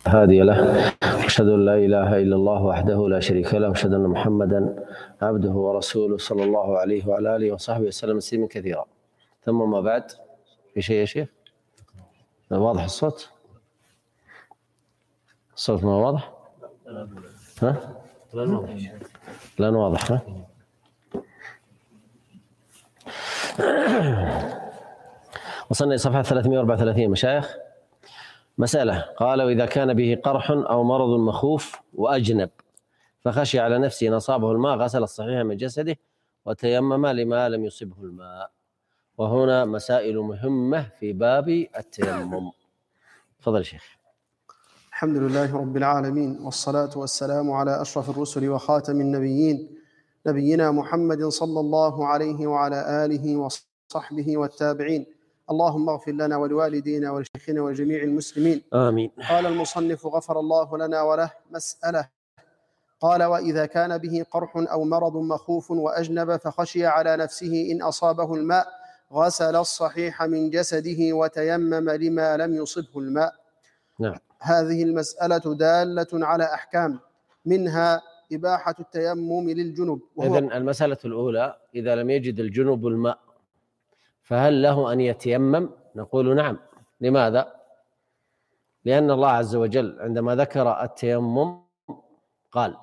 هادي له، أشهد أن لا إله إلا الله وحده لا شريك له، وأشهد أن محمدا عبده ورسوله صلى الله عليه وعلى آله وصحبه وسلم تسليما كثيرا. ثم ما بعد، في شيء يا شيخ؟ واضح الصوت؟ الصوت ما واضح؟ ها؟ لا واضح. ها؟ وصلنا إلى صفحة 334 مشايخ. مسألة قال: وإذا كان به قرح أو مرض مخوف وأجنب فخشي على نفسه إن أصابه الماء غسل الصحيح من جسده وتيمم لما لم يصبه الماء. وهنا مسائل مهمة في باب التيمم. تفضل شيخ. الحمد لله رب العالمين، والصلاة والسلام على أشرف الرسل وخاتم النبيين، نبينا محمد صلى الله عليه وعلى آله وصحبه والتابعين. اللهم اغفر لنا ولوالدينا ولشيخنا ولجميع المسلمين، آمين. قال المصنف غفر الله لنا وله. مسألة. قال: وإذا كان به قرح أو مرض مخوف وأجنب فخشي على نفسه إن أصابه الماء غسل الصحيح من جسده وتيمم لما لم يصبه الماء. نعم. هذه المسألة دالة على أحكام، منها إباحة التيمم للجنب. إذن المسألة الأولى: إذا لم يجد الجنب الماء فهل له أن يتيمم؟ نقول نعم. لماذا؟ لأن الله عز وجل عندما ذكر التيمم قال: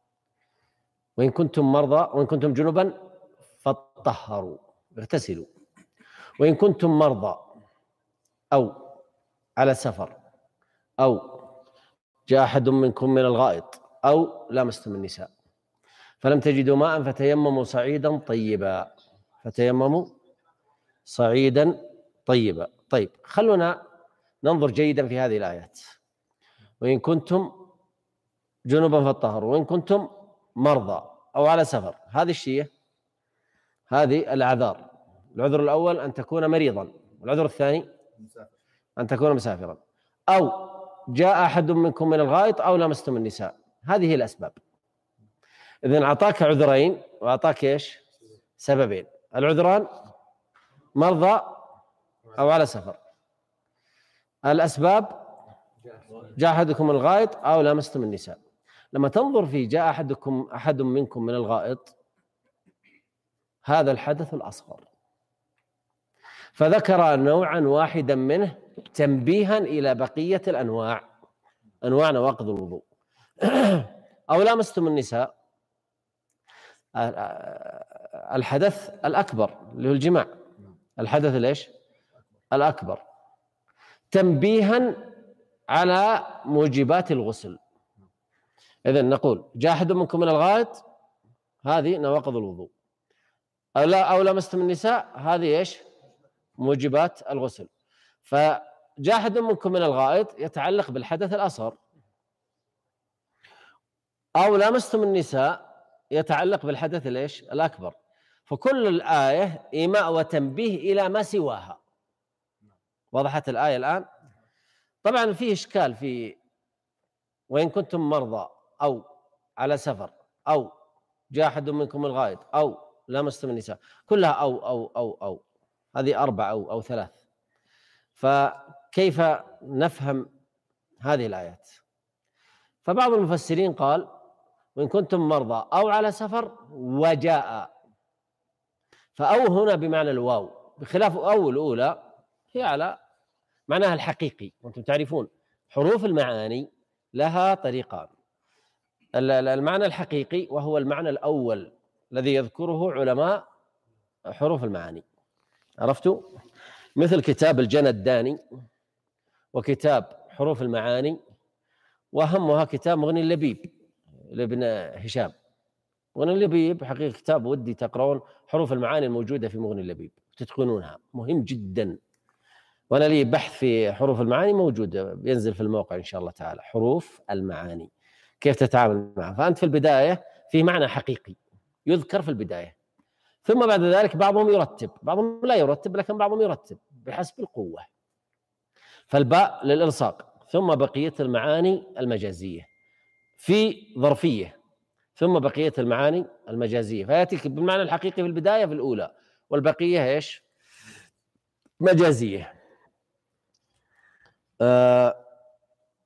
وإن كنتم مرضى وإن كنتم جنبا فطهروا، اغتسلوا. وإن كنتم مرضى أو على سفر أو جاء أحد منكم من الغائط أو لامستم النساء فلم تجدوا ماء فتيمموا صعيدا طيبا. فتيمموا صعيدا طيبا. طيب، خلونا ننظر جيدا في هذه الآيات. وإن كنتم جنبا فطهروا، وإن كنتم مرضى أو على سفر، هذه الشيء، هذه الأعذار. العذر الأول أن تكون مريضا، والعذر الثاني أن تكون مسافرا، أو جاء أحد منكم من الغائط أو لمستم النساء. هذه الأسباب. إذن أعطاك عذرين وأعطاك إيش؟ سببين. العذران: مرضى أو على سفر. الأسباب: جاء أحدكم من الغائط أو لمستم النساء. لما تنظر في جاء أحد منكم من الغائط، هذا الحدث الأصغر، فذكر نوعا واحدا منه تنبيها إلى بقية الأنواع، أنواع نواقض الوضوء. أو لامستم النساء، الحدث الأكبر اللي هو الجماع، الحدث ليش؟ الأكبر، تنبيها على موجبات الغسل. إذن نقول: جاء أحد منكم من الغائط، هذه نواقض الوضوء. أو لامستم النساء، هذه إيش؟ موجبات الغسل. فجاء أحد منكم من الغائط يتعلق بالحدث الأصغر، أو لامستم النساء يتعلق بالحدث ليش؟ الأكبر. فكل الآية إيماء وتنبيه إلى ما سواها. وضحت الآية الآن؟ طبعا فيه إشكال في وإن كنتم مرضى أو على سفر أو جاء أحد منكم من الغائط أو لامستم النساء، كلها أو هذه 4 أو 3. فكيف نفهم هذه الآيات؟ فبعض المفسرين قال: وإن كنتم مرضى أو على سفر وجاء، فأو هنا بمعنى الواو، بخلاف أو الأولى هي على معناها الحقيقي. وأنتم تعرفون حروف المعاني لها طريقان: المعنى الحقيقي وهو المعنى الأول الذي يذكره علماء حروف المعاني، عرفتوا؟ مثل كتاب الجنى الداني وكتاب حروف المعاني، وأهمها كتاب مغني اللبيب لابن هشام. مغني اللبيب حقيقة كتاب ودي تقرؤون حروف المعاني الموجودة في مغني اللبيب تتقنونها، مهم جدا. وأنا لي بحث في حروف المعاني موجود بينزل في الموقع إن شاء الله تعالى، حروف المعاني كيف تتعامل معها. فأنت في البداية في معنى حقيقي يذكر في البداية، ثم بعد ذلك بعضهم يرتب، بعضهم لا يرتب، لكن بعضهم يرتب بحسب القوة. فالباء للإلصاق، ثم بقية المعاني المجازية في ظرفية، ثم بقية المعاني المجازية، فيأتيك بالمعنى الحقيقي في البداية في الأولى، والبقية إيش؟ مجازية.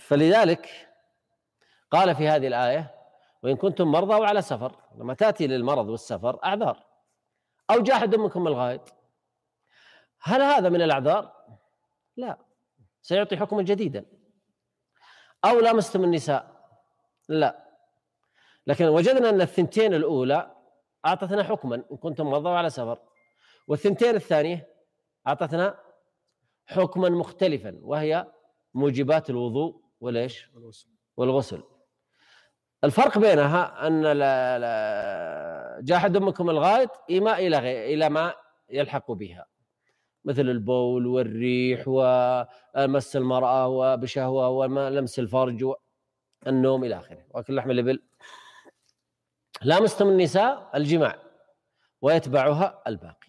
فلذلك قال في هذه الآية: وإن كنتم مرضى أو على سفر. لما تأتي للمرض والسفر أعذار، أو جاء أحد منكم الغائط، هل هذا من الأعذار؟ لا، سيعطي حكما جديدا. أو لامستم النساء، لا، لكن وجدنا أن الثنتين الأولى أعطتنا حكما إن كنتم مرضى وعلى سفر، والثنتين الثانية أعطتنا حكما مختلفا، وهي موجبات الوضوء والإيش؟ والغسل. الفرق بينها أن جاء أحد منكم الغائط إيماء إلى ما يلحق بها، مثل البول والريح ومس المرأة وبشهوة ولمس الفرج والنوم إلى آخره، وأكل لحم الإبل. لامستم النساء الجماع ويتبعها الباقي.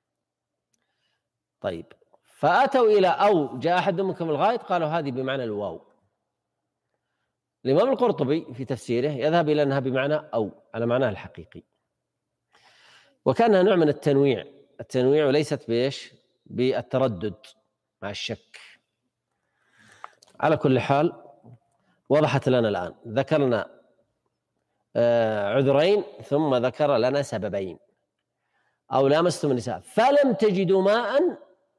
طيب، فأتوا إلى أو جاء أحد منكم الغائط، قالوا هذه بمعنى الواو. الإمام القرطبي في تفسيره يذهب إلى أنها بمعنى أو، على معناها الحقيقي، وكانها نوع من التنويع وليست بإيش؟ بالتردد مع الشك. على كل حال وضحت لنا الآن، ذكرنا عذرين ثم ذكر لنا سببين. أو لامستم النساء فلم تجدوا ماء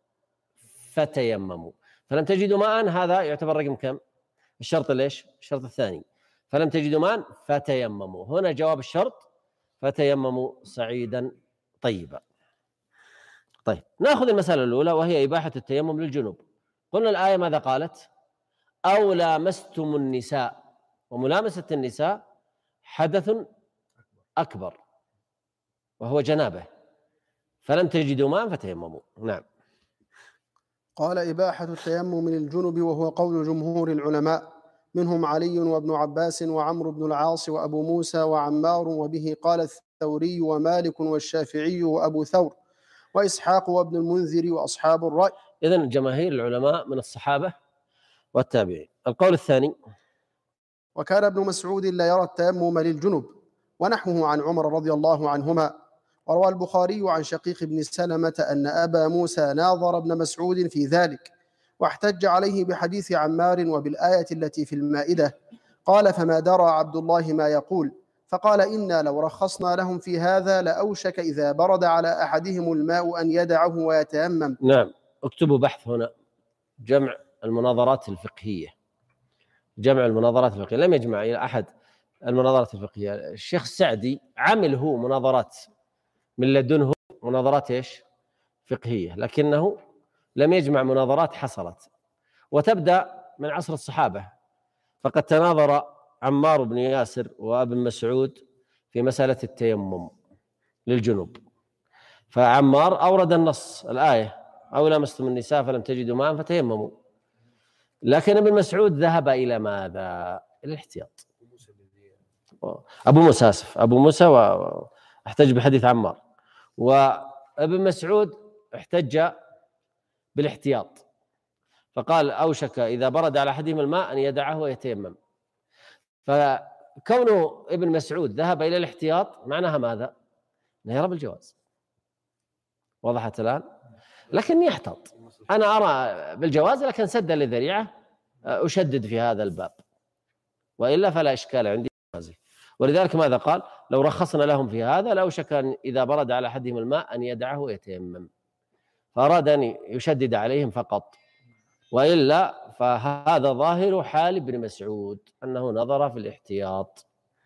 فتيمموا. فلم تجدوا ماء، هذا يعتبر رقم كم؟ الشرط ليش؟ الشرط الثاني. فلم تجدوا ماء فتيمموا، هنا جواب الشرط: فتيمموا صعيدا طيبا. طيب، نأخذ المسألة الأولى وهي إباحة التيمم للجنوب. قلنا الآية ماذا قالت؟ أو لامستم النساء، وملامسة النساء حدث أكبر وهو جنابه، فلم تجدوا ماء فتيمموا. نعم. قال: إباحة التيمم للجنب، وهو قول جمهور العلماء، منهم علي وابن عباس وعمرو بن العاص وأبو موسى وعمار، وبه قال الثوري ومالك والشافعي وأبو ثور وإسحاق وابن المنذر وأصحاب الرأي. إذن جماهير العلماء من الصحابة والتابعين. القول الثاني: وكان ابن مسعود لا يرى التيمم للجنب، ونحوه عن عمر رضي الله عنهما. وروى البخاري عن شقيق بن سلمة أن أبا موسى ناظر ابن مسعود في ذلك، واحتج عليه بحديث عمار وبالآية التي في المائدة. قال: فما درى عبد الله ما يقول، فقال: إنا لو رخصنا لهم في هذا لأوشك إذا برد على أحدهم الماء أن يدعه ويتيمم. نعم، اكتبوا بحث هنا: جمع المناظرات الفقهية. جمع المناظرات الفقهية لم يجمع إلى أحد المناظرات الفقهية. الشيخ السعدي عمل هو مناظرات من لدنه، مناظرات إيش؟ فقهية، لكنه لم يجمع مناظرات حصلت وتبدأ من عصر الصحابة. فقد تناظر عمار بن ياسر وابن مسعود في مسألة التيمم للجنوب، فعمار أورد النص الآية: أو لامستم النساء فلم تجدوا ماء فتيمموا. لكن ابن مسعود ذهب إلى ماذا؟ إلى الاحتياط. أبو موسى، آسف، أبو موسى واحتج بحديث عمار، وابن مسعود احتج بالاحتياط، فقال: أوشك إذا برد على أحدهم الماء أن يدعه ويتيمم. فكون ابن مسعود ذهب إلى الاحتياط معناها ماذا؟ أنه يرى بالجواز. وضحت الآن؟ لكن يحتاط. أنا أرى بالجواز، لكن سدا للذريعة أشدد في هذا الباب، وإلا فلا إشكال عندي. ولذلك ماذا قال؟ لو رخصنا لهم في هذا لأوشك أن إذا برد على أحدهم الماء أن يدعه ويتيمم، فأراد أن يشدد عليهم فقط، وإلا فهذا ظاهر حال ابن مسعود أنه نظر في الاحتياط.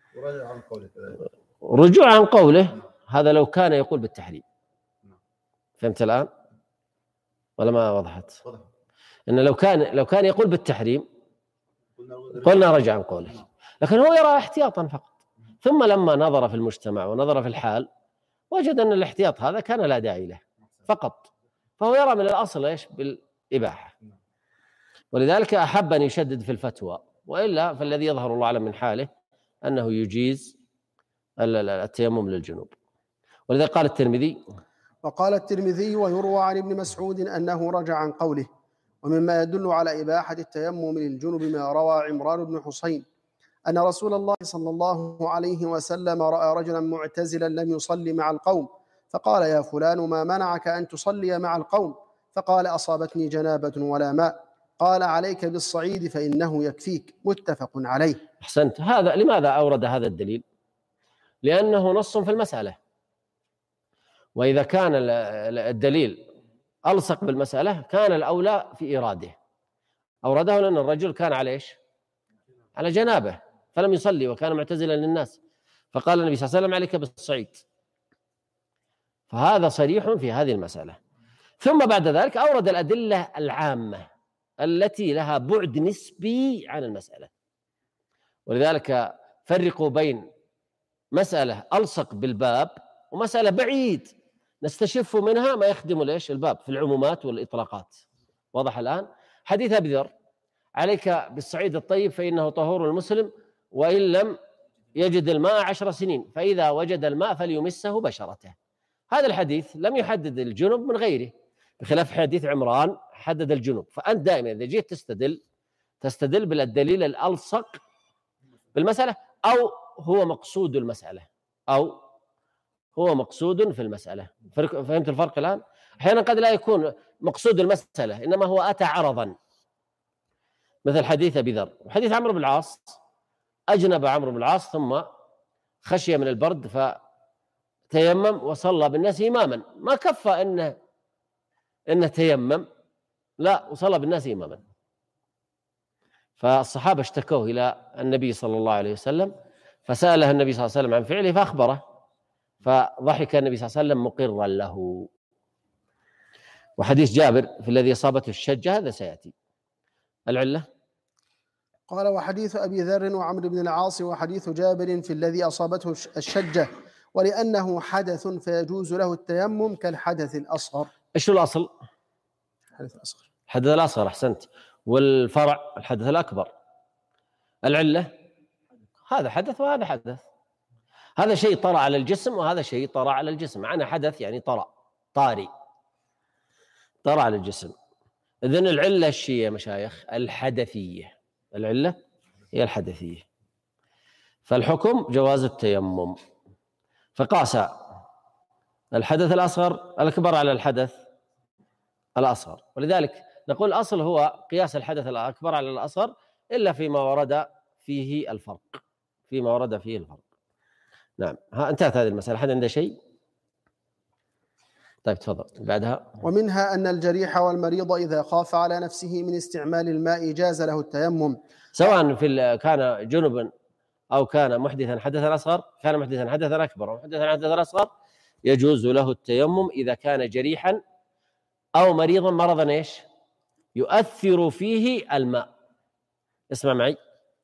رجوع عن قوله هذا لو كان يقول بالتحريم. فهمت الآن ولا ما وضحت؟ إن لو كان يقول بالتحريم قلنا رجع عن قوله، لكن هو يرى احتياطا فقط. ثم لما نظر في المجتمع ونظر في الحال وجد أن الاحتياط هذا كان لا داعي له فقط، فهو يرى من الأصل إيش؟ بالإباحة. ولذلك أحب أن يشدد في الفتوى، وإلا فالذي يظهر الله أعلم من حاله أنه يجيز التيمم للجنوب. ولذلك قال الترمذي: وقال الترمذي: ويروى عن ابن مسعود أنه رجع عن قوله. ومما يدل على إباحة التيمم للجنب ما روى عمران بن حسين أن رسول الله صلى الله عليه وسلم رأى رجلا معتزلا لم يصلي مع القوم، فقال: يا فلان ما منعك أن تصلي مع القوم؟ فقال: أصابتني جنابة ولا ماء. قال عليك بالصعيد فإنه يكفيك، متفق عليه. أحسنت. هذا لماذا أورد هذا الدليل؟ لأنه نص في المسألة، وإذا كان الدليل ألصق بالمسألة كان الأولى في إيراده. أورده لأن الرجل كان على إيش؟ على جنابه فلم يصلي وكان معتزلا للناس، فقال النبي صلى الله عليه وسلم عليك بالصعيد، فهذا صريح في هذه المسألة. ثم بعد ذلك أورد الأدلة العامة التي لها بعد نسبي عن المسألة، ولذلك فرقوا بين مسألة ألصق بالباب ومسألة بعيد نستشف منها ما يخدم ليش الباب في العمومات والإطلاقات. واضح الآن؟ حديث أبي ذر عليك بالصعيد الطيب فإنه طهور المسلم وإن لم يجد الماء 10 سنين، فإذا وجد الماء فليمسه بشرته. هذا الحديث لم يحدد الجنب من غيره، بخلاف حديث عمران حدد الجنب. فأنت دائما إذا جيت تستدل بالدليل الألصق بالمسألة أو هو مقصود المسألة أو هو مقصود في المسألة. فهمت الفرق الآن؟ أحيانا قد لا يكون مقصود المسألة إنما هو أتى عرضا، مثل حديث أبي ذر وحديث عمرو بن العاص. أجنب عمرو بن العاص ثم خشي من البرد فتيمم وصلى بالناس إماما، ما كفى إنه تيمم، لا، وصلى بالناس إماما. فالصحابة اشتكوه إلى النبي صلى الله عليه وسلم، فسأله النبي صلى الله عليه وسلم عن فعله فأخبره، فضحك النبي صلى الله عليه وسلم مقرا له. وحديث جابر في الذي أصابته الشجة هذا سيأتي. العلة؟ قال وحديث أبي ذر وعمرو بن العاص وحديث جابر في الذي أصابته الشجة، ولأنه حدث فيجوز له التيمم كالحدث الأصغر. إيش الأصل؟ الحدث الأصغر. الحدث الأصغر، أحسنت. والفرع الحدث الأكبر. العلة؟ هذا حدث وهذا حدث، هذا شيء طرأ على الجسم وهذا شيء طرأ على الجسم. معنى حدث يعني طارئ على الجسم. إذن العلة الشيء يا مشايخ الحدثية، العلة هي الحدثية. فالحكم جواز التيمم، فقاس الحدث الأكبر على الحدث الأصغر. ولذلك نقول الأصل هو قياس الحدث الأكبر على الأصغر إلا فيما ورد فيه الفرق، نعم. انتهت هذه المسألة. حد عنده شيء؟ طيب تفضل. بعدها ومنها أن الجريح والمريض إذا خاف على نفسه من استعمال الماء جاز له التيمم، سواء كان جنبا أو كان محدثا حدثا أصغر، كان محدثا حدثا أكبر أو محدثا حدثا أصغر، يجوز له التيمم إذا كان جريحا أو مريضا مرضا إيش؟ يؤثر فيه الماء. اسمع معي.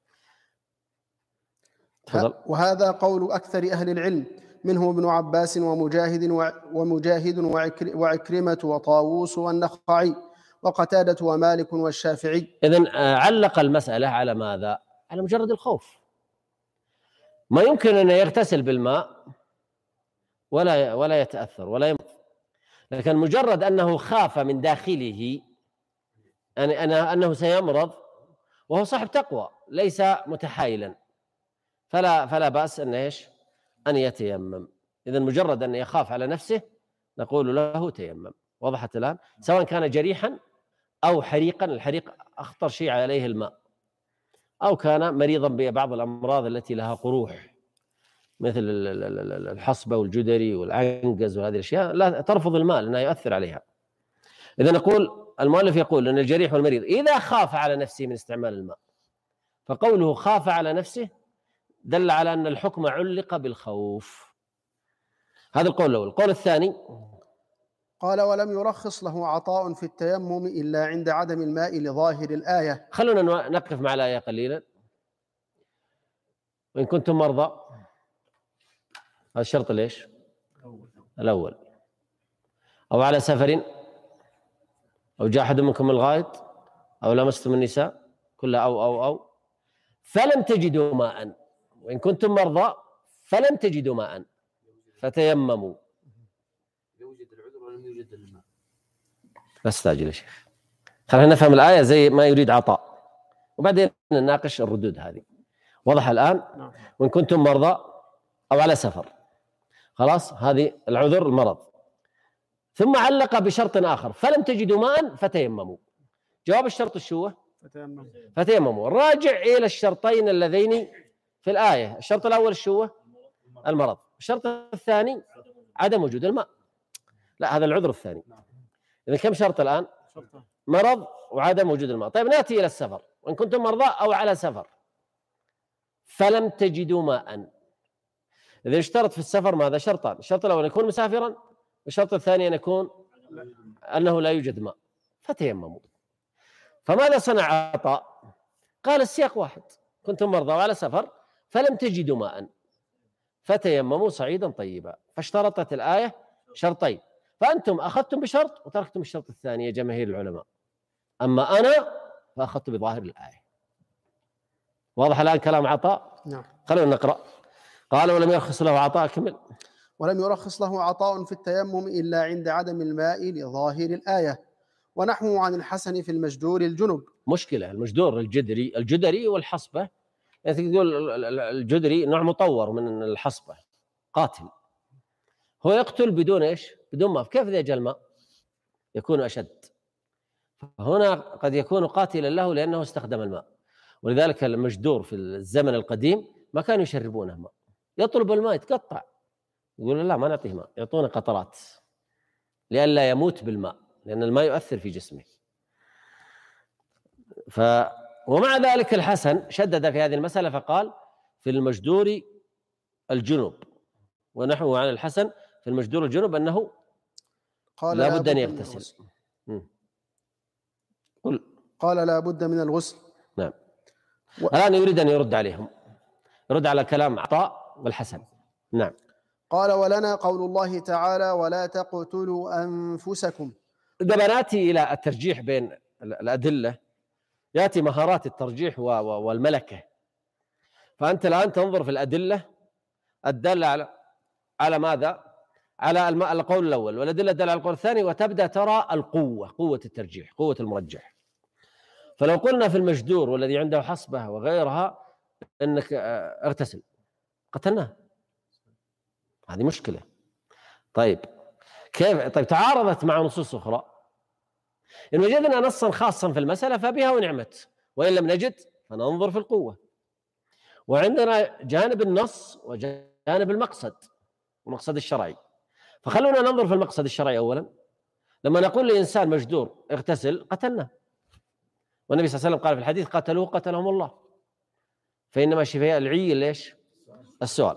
تفضل. وهذا قول أكثر أهل العلم، منهم ابن عباس ومجاهد وعكرمة وطاووس والنخعي وقتادة ومالك والشافعي. إذن علق المسألة على ماذا؟ على مجرد الخوف. ما يمكن أن يغتسل بالماء ولا يتأثر ولا يمكن، لكن مجرد أنه خاف من داخله أنه سيمرض وهو صاحب تقوى ليس متحايلا، فلا بأس أن يتيمم. إذن مجرد أن يخاف على نفسه نقول له تيمم. وضحت الآن؟ سواء كان جريحا أو حريقا، الحريق أخطر شيء عليه الماء، أو كان مريضا ببعض الأمراض التي لها قروح مثل الحصبة والجدري والعنقز وهذه الأشياء لا ترفض الماء لأنها يؤثر عليها. إذا نقول المؤلف يقول أن الجريح والمريض إذا خاف على نفسه من استعمال الماء، فقوله خاف على نفسه دل على أن الحكم علق بالخوف. هذا القول الأول. القول الثاني قال ولم يرخص له عطاء في التيمم إلا عند عدم الماء لظاهر الآية. خلونا نقف مع الآية قليلا. وإن كنتم مرضى، هذا الشرط ليش؟ الأول. أو على سفر، أو جاء أحد منكم الغائط، أو لمستم النساء، كلها أو فلم تجدوا ماء، وإن كنتم مرضى فلم تجدوا ماء فتيمموا. يوجد العذر ولم يوجد الماء. لا استعجل يا شيخ، خلينا نفهم الآية زي ما يريد عطاء وبعدين نناقش الردود هذه. وضح الآن؟ وإن كنتم مرضى أو على سفر، خلاص هذه العذر المرض. ثم علق بشرط آخر، فلم تجدوا ماء فتيمموا. جواب الشرط شو هو؟ فتيمم. فتيمموا. راجع إلى الشرطين اللذين في الآية. الشرط الأول شو هو؟ المرض. الشرط الثاني عدم وجود الماء. لا، هذا العذر الثاني. إذا كم شرط الآن؟ مرض وعدم وجود الماء. طيب نأتي إلى السفر. وإن كنتم مرضى أو على سفر فلم تجدوا ماء. إذا اشترط في السفر ماذا؟ شرطان. الشرط الأول أن يكون مسافرا، والشرط الثاني أن يكون أنه لا يوجد ماء. فتيمموا. فماذا صنع عطاء؟ قال السياق واحد: كنتم مرضى وعلى سفر فلم تجدوا ماء فتيمموا صعيدا طيبا. فاشترطت الآية شرطين، فأنتم أخذتم بشرط وتركتم الشرط الثاني يا جماهير العلماء. أما أنا فأخذت بظاهر الآية. واضح الآن كلام عطاء؟ نعم. خلونا نقرأ. قال: ولم يرخص له عطاء. كمل. ولم يرخص له عطاء في التيمم إلا عند عدم الماء لظاهر الآية، ونحوه عن الحسن في المجدور الجنب. مشكلة المجدور الجدري والحصبة. يعني تقول الجدري نوع مطور من الحصبة، قاتل، هو يقتل بدون إيش؟ بدون ماء. كيف إذا جاء الماء يكون أشد. هنا قد يكون قاتلا له لأنه استخدم الماء. ولذلك المجدور في الزمن القديم ما كانوا يشربونه ماء، يطلب الماء يتقطع، يقول لا ما نعطيه ماء، يعطونه قطرات لئلا يموت بالماء، لأن الماء يؤثر في جسمه. ومع ذلك الحسن شدد في هذه المسألة فقال: في المجدور الجنب. ونحوه عن الحسن في المجدور الجنب أنه لا بد أن يغتسل. قال لا بد من الغسل. نعم. الآن يريد أن يرد عليهم، يرد على كلام عطاء والحسن. نعم. قال: ولنا قول الله تعالى: ولا تقتلوا أنفسكم. عندما نأتي إلى الترجيح بين الأدلة يأتي مهارات الترجيح والملكة. فأنت الآن تنظر في الأدلة الدالة على ماذا؟ على القول الأول، والأدلة الدالة على القول الثاني، وتبدأ ترى قوة الترجيح، قوة المرجح. فلو قلنا في المجدور والذي عنده حصبة وغيرها أنك اغتسل، قتلناه، هذه مشكلة. طيب كيف؟ طيب تعارضت مع نصوص أخرى. إن وجدنا نصا خاصا في المسألة فبها ونعمت، وإن لم نجد فننظر في القوة. وعندنا جانب النص وجانب المقصد الشرعي. فخلونا ننظر في المقصد الشرعي أولا. لما نقول لإنسان مجدور اغتسل، قتلنا، والنبي صلى الله عليه وسلم قال في الحديث: قتلوه قتلهم الله. فإنما شفاء العي ليش؟ السؤال.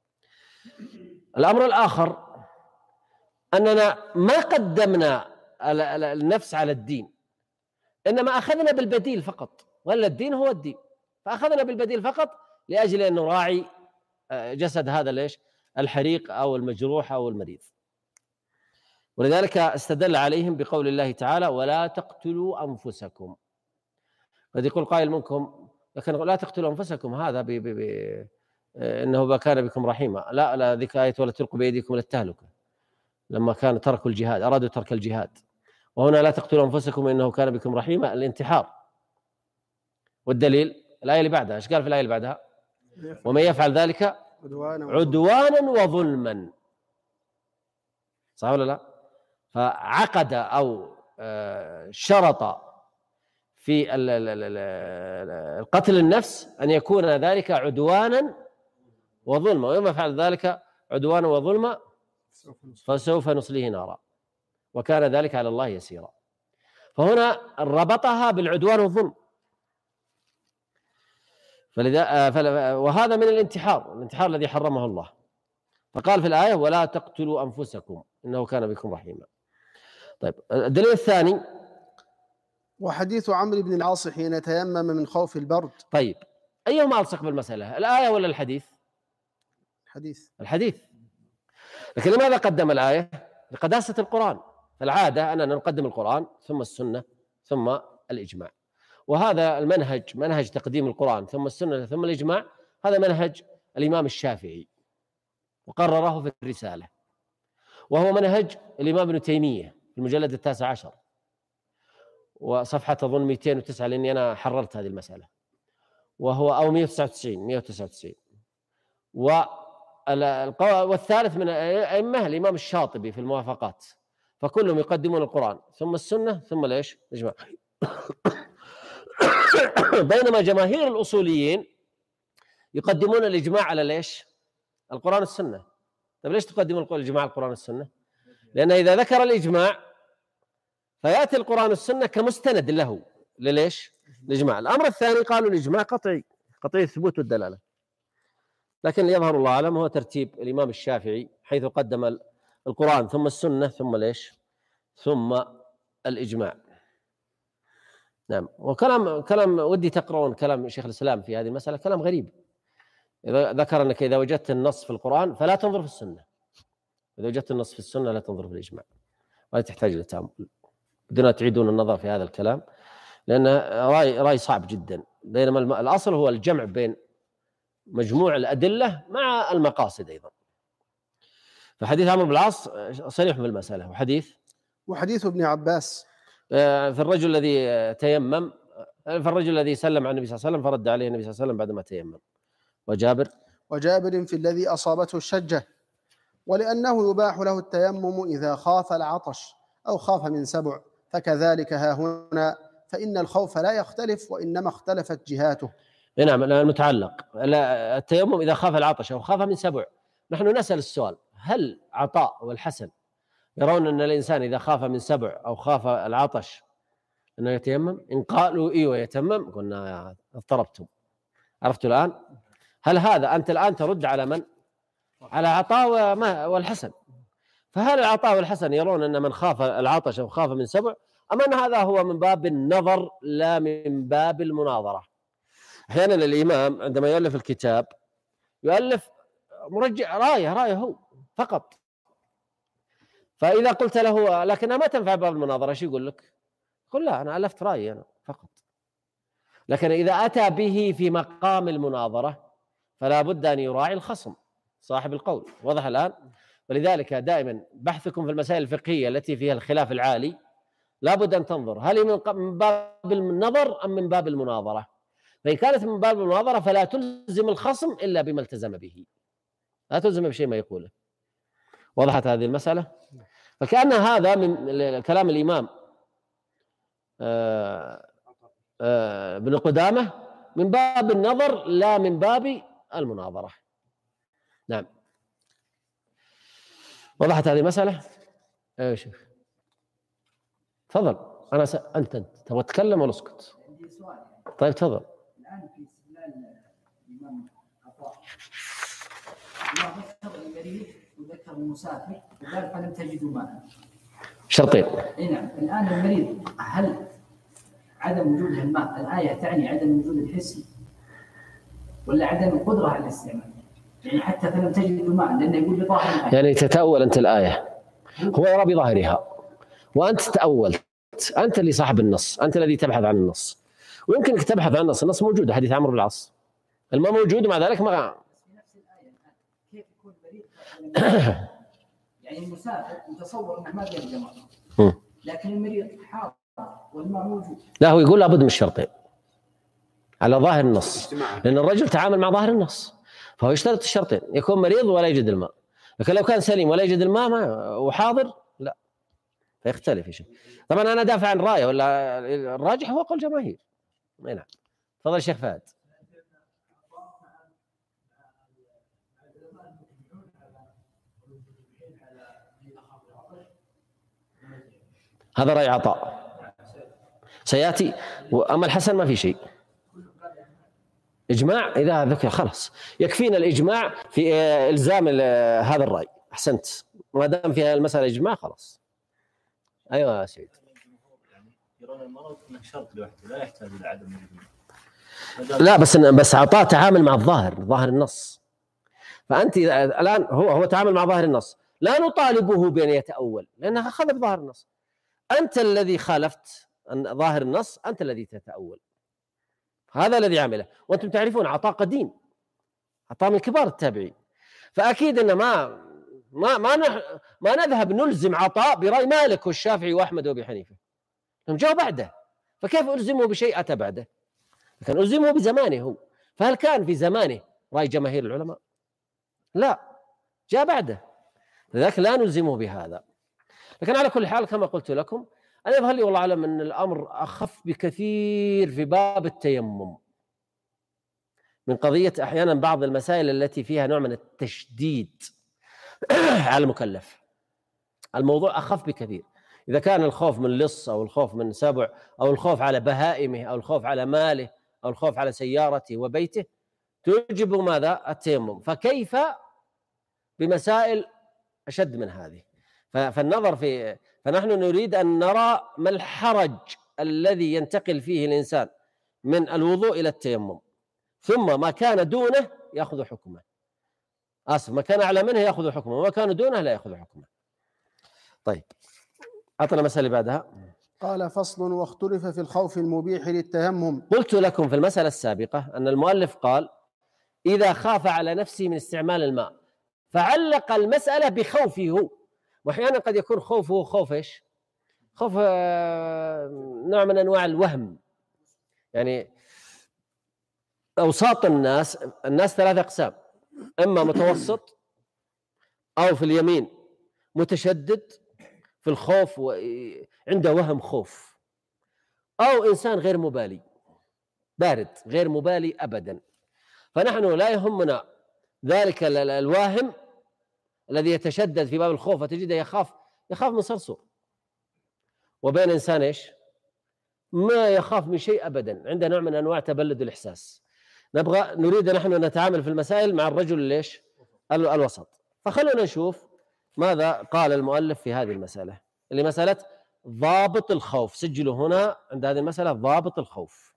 الأمر الآخر أننا ما قدمنا النفس على الدين، إنما أخذنا بالبديل فقط، ولا الدين هو الدين، فأخذنا بالبديل فقط لأجل أن نراعي جسد هذا ليش؟ الحريق أو المجروح أو المريض. ولذلك استدل عليهم بقول الله تعالى: ولا تقتلوا أنفسكم. قد يقول قائل منكم: لكن لا تقتلوا أنفسكم هذا إنه كان بكم رحيما. لا ذيك آية ولا تلقوا بأيديكم إلى التهلكة، لما كان تركوا الجهاد، أرادوا ترك الجهاد. وهنا لا تقتلوا أنفسكم إنه كان بكم رحيما، الانتحار. والدليل الآية اللي بعدها، ايش قال في الآية اللي بعدها؟ ومن يفعل ذلك عدوانا وظلما. صح ولا لا؟ فعقد أو شرط في القتل النفس أن يكون ذلك عدوانا وظلما، ويوم يفعل ذلك عدوانا وظلما فسوف نصليه نارا وكان ذلك على الله يسيرا. فهنا ربطها بالعدوان والظلم. وهذا من الانتحار الذي حرمه الله. فقال في الآية: ولا تقتلوا أنفسكم إنه كان بكم رحيما. طيب الدليل الثاني وحديث عمرو بن العاص حين تيمم من خوف البرد. طيب أيهما ألصق بالمسألة، الآية ولا الحديث؟ الحديث. لكن لماذا قدم الآية؟ لقداسة القرآن. فالعادة أننا نقدم القرآن ثم السنة ثم الإجماع، وهذا المنهج، منهج تقديم القرآن ثم السنة ثم الإجماع، هذا منهج الإمام الشافعي وقرره في الرسالة، وهو منهج الإمام ابن تيمية في المجلد 19 وصفحة أظن 209، لأني أنا حررت هذه المسألة، وهو أو 199. والثالث من الأئمة الإمام الشاطبي في الموافقات. فكلهم يقدمون القرآن ثم السنة ثم ليش؟ الإجماع. بينما جماهير الأصوليين يقدمون الإجماع على ليش؟ القرآن والسنة. طيب ليش تقدم الإجماع على القرآن والسنة؟ لأن إذا ذكر الإجماع فيأتي القرآن والسنة كمستند له لليش؟ الإجماع. الأمر الثاني قالوا الإجماع قطعي الثبوت والدلالة، لكن يظهر الله أعلم هو ترتيب الإمام الشافعي حيث قدم القرآن ثم السنة ثم ليش؟ ثم الإجماع. نعم. وكلام ودي تقرؤون كلام شيخ الإسلام في هذه المسألة، كلام غريب. إذا ذكر أنك إذا وجدت النص في القرآن فلا تنظر في السنة، إذا وجدت النص في السنة لا تنظر في الإجماع، ولا تحتاج إلى تأمل بدون تعيدون النظر في هذا الكلام، لأن رأي صعب جدا. بينما الأصل هو الجمع بين مجموع الأدلة مع المقاصد أيضا. فحديث عمرو بن العاص صريح في المسألة. وحديث ابن عباس في الرجل الذي تيمم، في الرجل الذي سلم على النبي صلى الله عليه وسلم فرد عليه النبي صلى الله عليه وسلم بعدما تيمم. وجابر في الذي أصابته الشجة، ولأنه يباح له التيمم إذا خاف العطش أو خاف من سبع، فكذلك ها هنا، فإن الخوف لا يختلف وإنما اختلفت جهاته. نعم. المتعلق التيمم إذا خاف العطش أو خاف من سبع. نحن نسأل السؤال: هل عطاء والحسن يرون أن الإنسان إذا خاف من سبع أو خاف العطش أنه يتيمم؟ إن قالوا إيوه يتيمم قلنا اضطربتم. عرفتوا الآن؟ هل هذا أنت الآن ترد على من؟ على عطاء والحسن. فهل العطاء والحسن يرون أن من خاف العطش أو خاف من سبع، أم أن هذا هو من باب النظر لا من باب المناظرة؟ أحيانا الإمام عندما يؤلف الكتاب يؤلف مرجع راية هو فقط، فإذا قلت له لكنها ما تنفع باب المناظرة، شو يقول لك؟ قل لا، أنا ألفت رأيي أنا فقط. لكن إذا أتى به في مقام المناظرة فلا بد أن يراعي الخصم صاحب القول. واضح الآن؟ ولذلك دائما بحثكم في المسائل الفقهية التي فيها الخلاف العالي لا بد أن تنظر هل من باب النظر أم من باب المناظرة. فإن كانت من باب المناظرة فلا تلزم الخصم إلا بما التزم به، لا تلزم بشيء ما يقوله. وضحت هذه المسألة؟ فكأن هذا من كلام الإمام ابن قدامة من باب النظر لا من باب المناظرة. نعم. وضحت هذه المسألة؟ يا شيخ تفضل. أنت تبغى تتكلم ولا اسكت؟ طيب تفضل. الآن في استدلال الإمام عطاء ذكر المريض وذكر المسافر وقال فلم تجدوا ماء، شرطين. نعم. الآن المريض هل عدم وجود الماء الآية تعني عدم وجود الحس ولا عدم القدرة على الاستعمال؟ يعني حتى فلم تجدوا ماء، لأنه يقول بظاهر الآية. يعني تتأول أنت الآية، هو يرى بظاهرها وأنت تأولت. أنت اللي صاحب النص، أنت الذي تبحث عن النص، ويمكنك تبحث عن النص موجود، حديث عمرو بن العاص الماء موجود، مع ذلك ما في نفس الآية كيف يكون مريض؟ يعني المسافر متصور أنه ما بيلقى ماء، لكن المريض حاضر والماء موجود. لا، هو يقول لابد من الشرطين على ظاهر النص، لأن الرجل تعامل مع ظاهر النص، فهو يشترط الشرطين: يكون مريض ولا يجد الماء. لكن لو كان سليم ولا يجد الماء وحاضر لا، فيختلف يا شيخ. طبعا أنا دافع عن رأيه، ولا الراجح هو قول جماهير. نعم. تفضل الشيخ فهد. هذا رأي عطاء سيأتي. وأما الحسن ما في شيء، إجماع إذا ذكر خلاص يكفينا الإجماع في إلزام هذا الرأي. أحسنت، ما دام فيها المسألة إجماع خلاص. أيوة يا سيد. يرون المرض انه شرط لوحده لا يحتاج الى عدم وجود. لا بس عطاء تعامل مع ظاهر النص. فأنت الآن هو تعامل مع ظاهر النص، لا نطالبه بأن يتأول لأنه أخذ بظاهر النص. أنت الذي خالفت ظاهر النص، أنت الذي تتأول. هذا الذي عمله. وأنتم تعرفون عطاء قديم، عطاء من كبار التابعين، فأكيد أن ما نذهب نلزم عطاء برأي مالك والشافعي وأحمد وأبي حنيفة، هم جاءوا بعده، فكيف ألزمه بشيء أتى بعده؟ كان ألزمه بزمانه هو. فهل كان في زمانه رأي جماهير العلماء؟ لا، جاء بعده، لذلك لا نلزمه بهذا. لكن على كل حال كما قلت لكم أنا يظهر لي والله أعلم أن الأمر أخف بكثير في باب التيمم من قضية أحيانا بعض المسائل التي فيها نوع من التشديد على المكلف. الموضوع أخف بكثير إذا كان الخوف من لص أو الخوف من سبع أو الخوف على بهائمه أو الخوف على ماله أو الخوف على سيارته وبيته توجب ماذا؟ التيمم. فكيف بمسائل أشد من هذه؟ فالنظر فنحن نريد أن نرى ما الحرج الذي ينتقل فيه الإنسان من الوضوء إلى التيمم، ثم ما كان دونه يأخذ حكمه. ما كان أعلى منه يأخذ حكمه، وما كان دونه لا يأخذ حكمه. طيب أعطنا مسألة بعدها. قال: فصل: واختلف في الخوف المبيح للتيمم. قلت لكم في المسألة السابقة أن المؤلف قال إذا خاف على نفسه من استعمال الماء، فعلق المسألة بخوفه هو. وأحيانا قد يكون خوفه خوف إيش؟ خوف نوع من أنواع الوهم. يعني أوساط الناس 3 أقسام: إما متوسط، أو في اليمين متشدد في الخوف وعنده وهم خوف، أو إنسان غير مبالي بارد غير مبالي أبدا. فنحن لا يهمنا ذلك الواهم الذي يتشدد في باب الخوف وتجده يخاف من صرصور، وبين إنسان إيش؟ ما يخاف من شيء أبدا، عنده نوع من أنواع تبلد الإحساس. نريد نحن نتعامل في المسائل مع الرجل ليش؟ الوسط. فخلونا نشوف ماذا قال المؤلف في هذه المسألة اللي مسألة ضابط الخوف. سجلوا هنا عند هذه المسألة ضابط الخوف.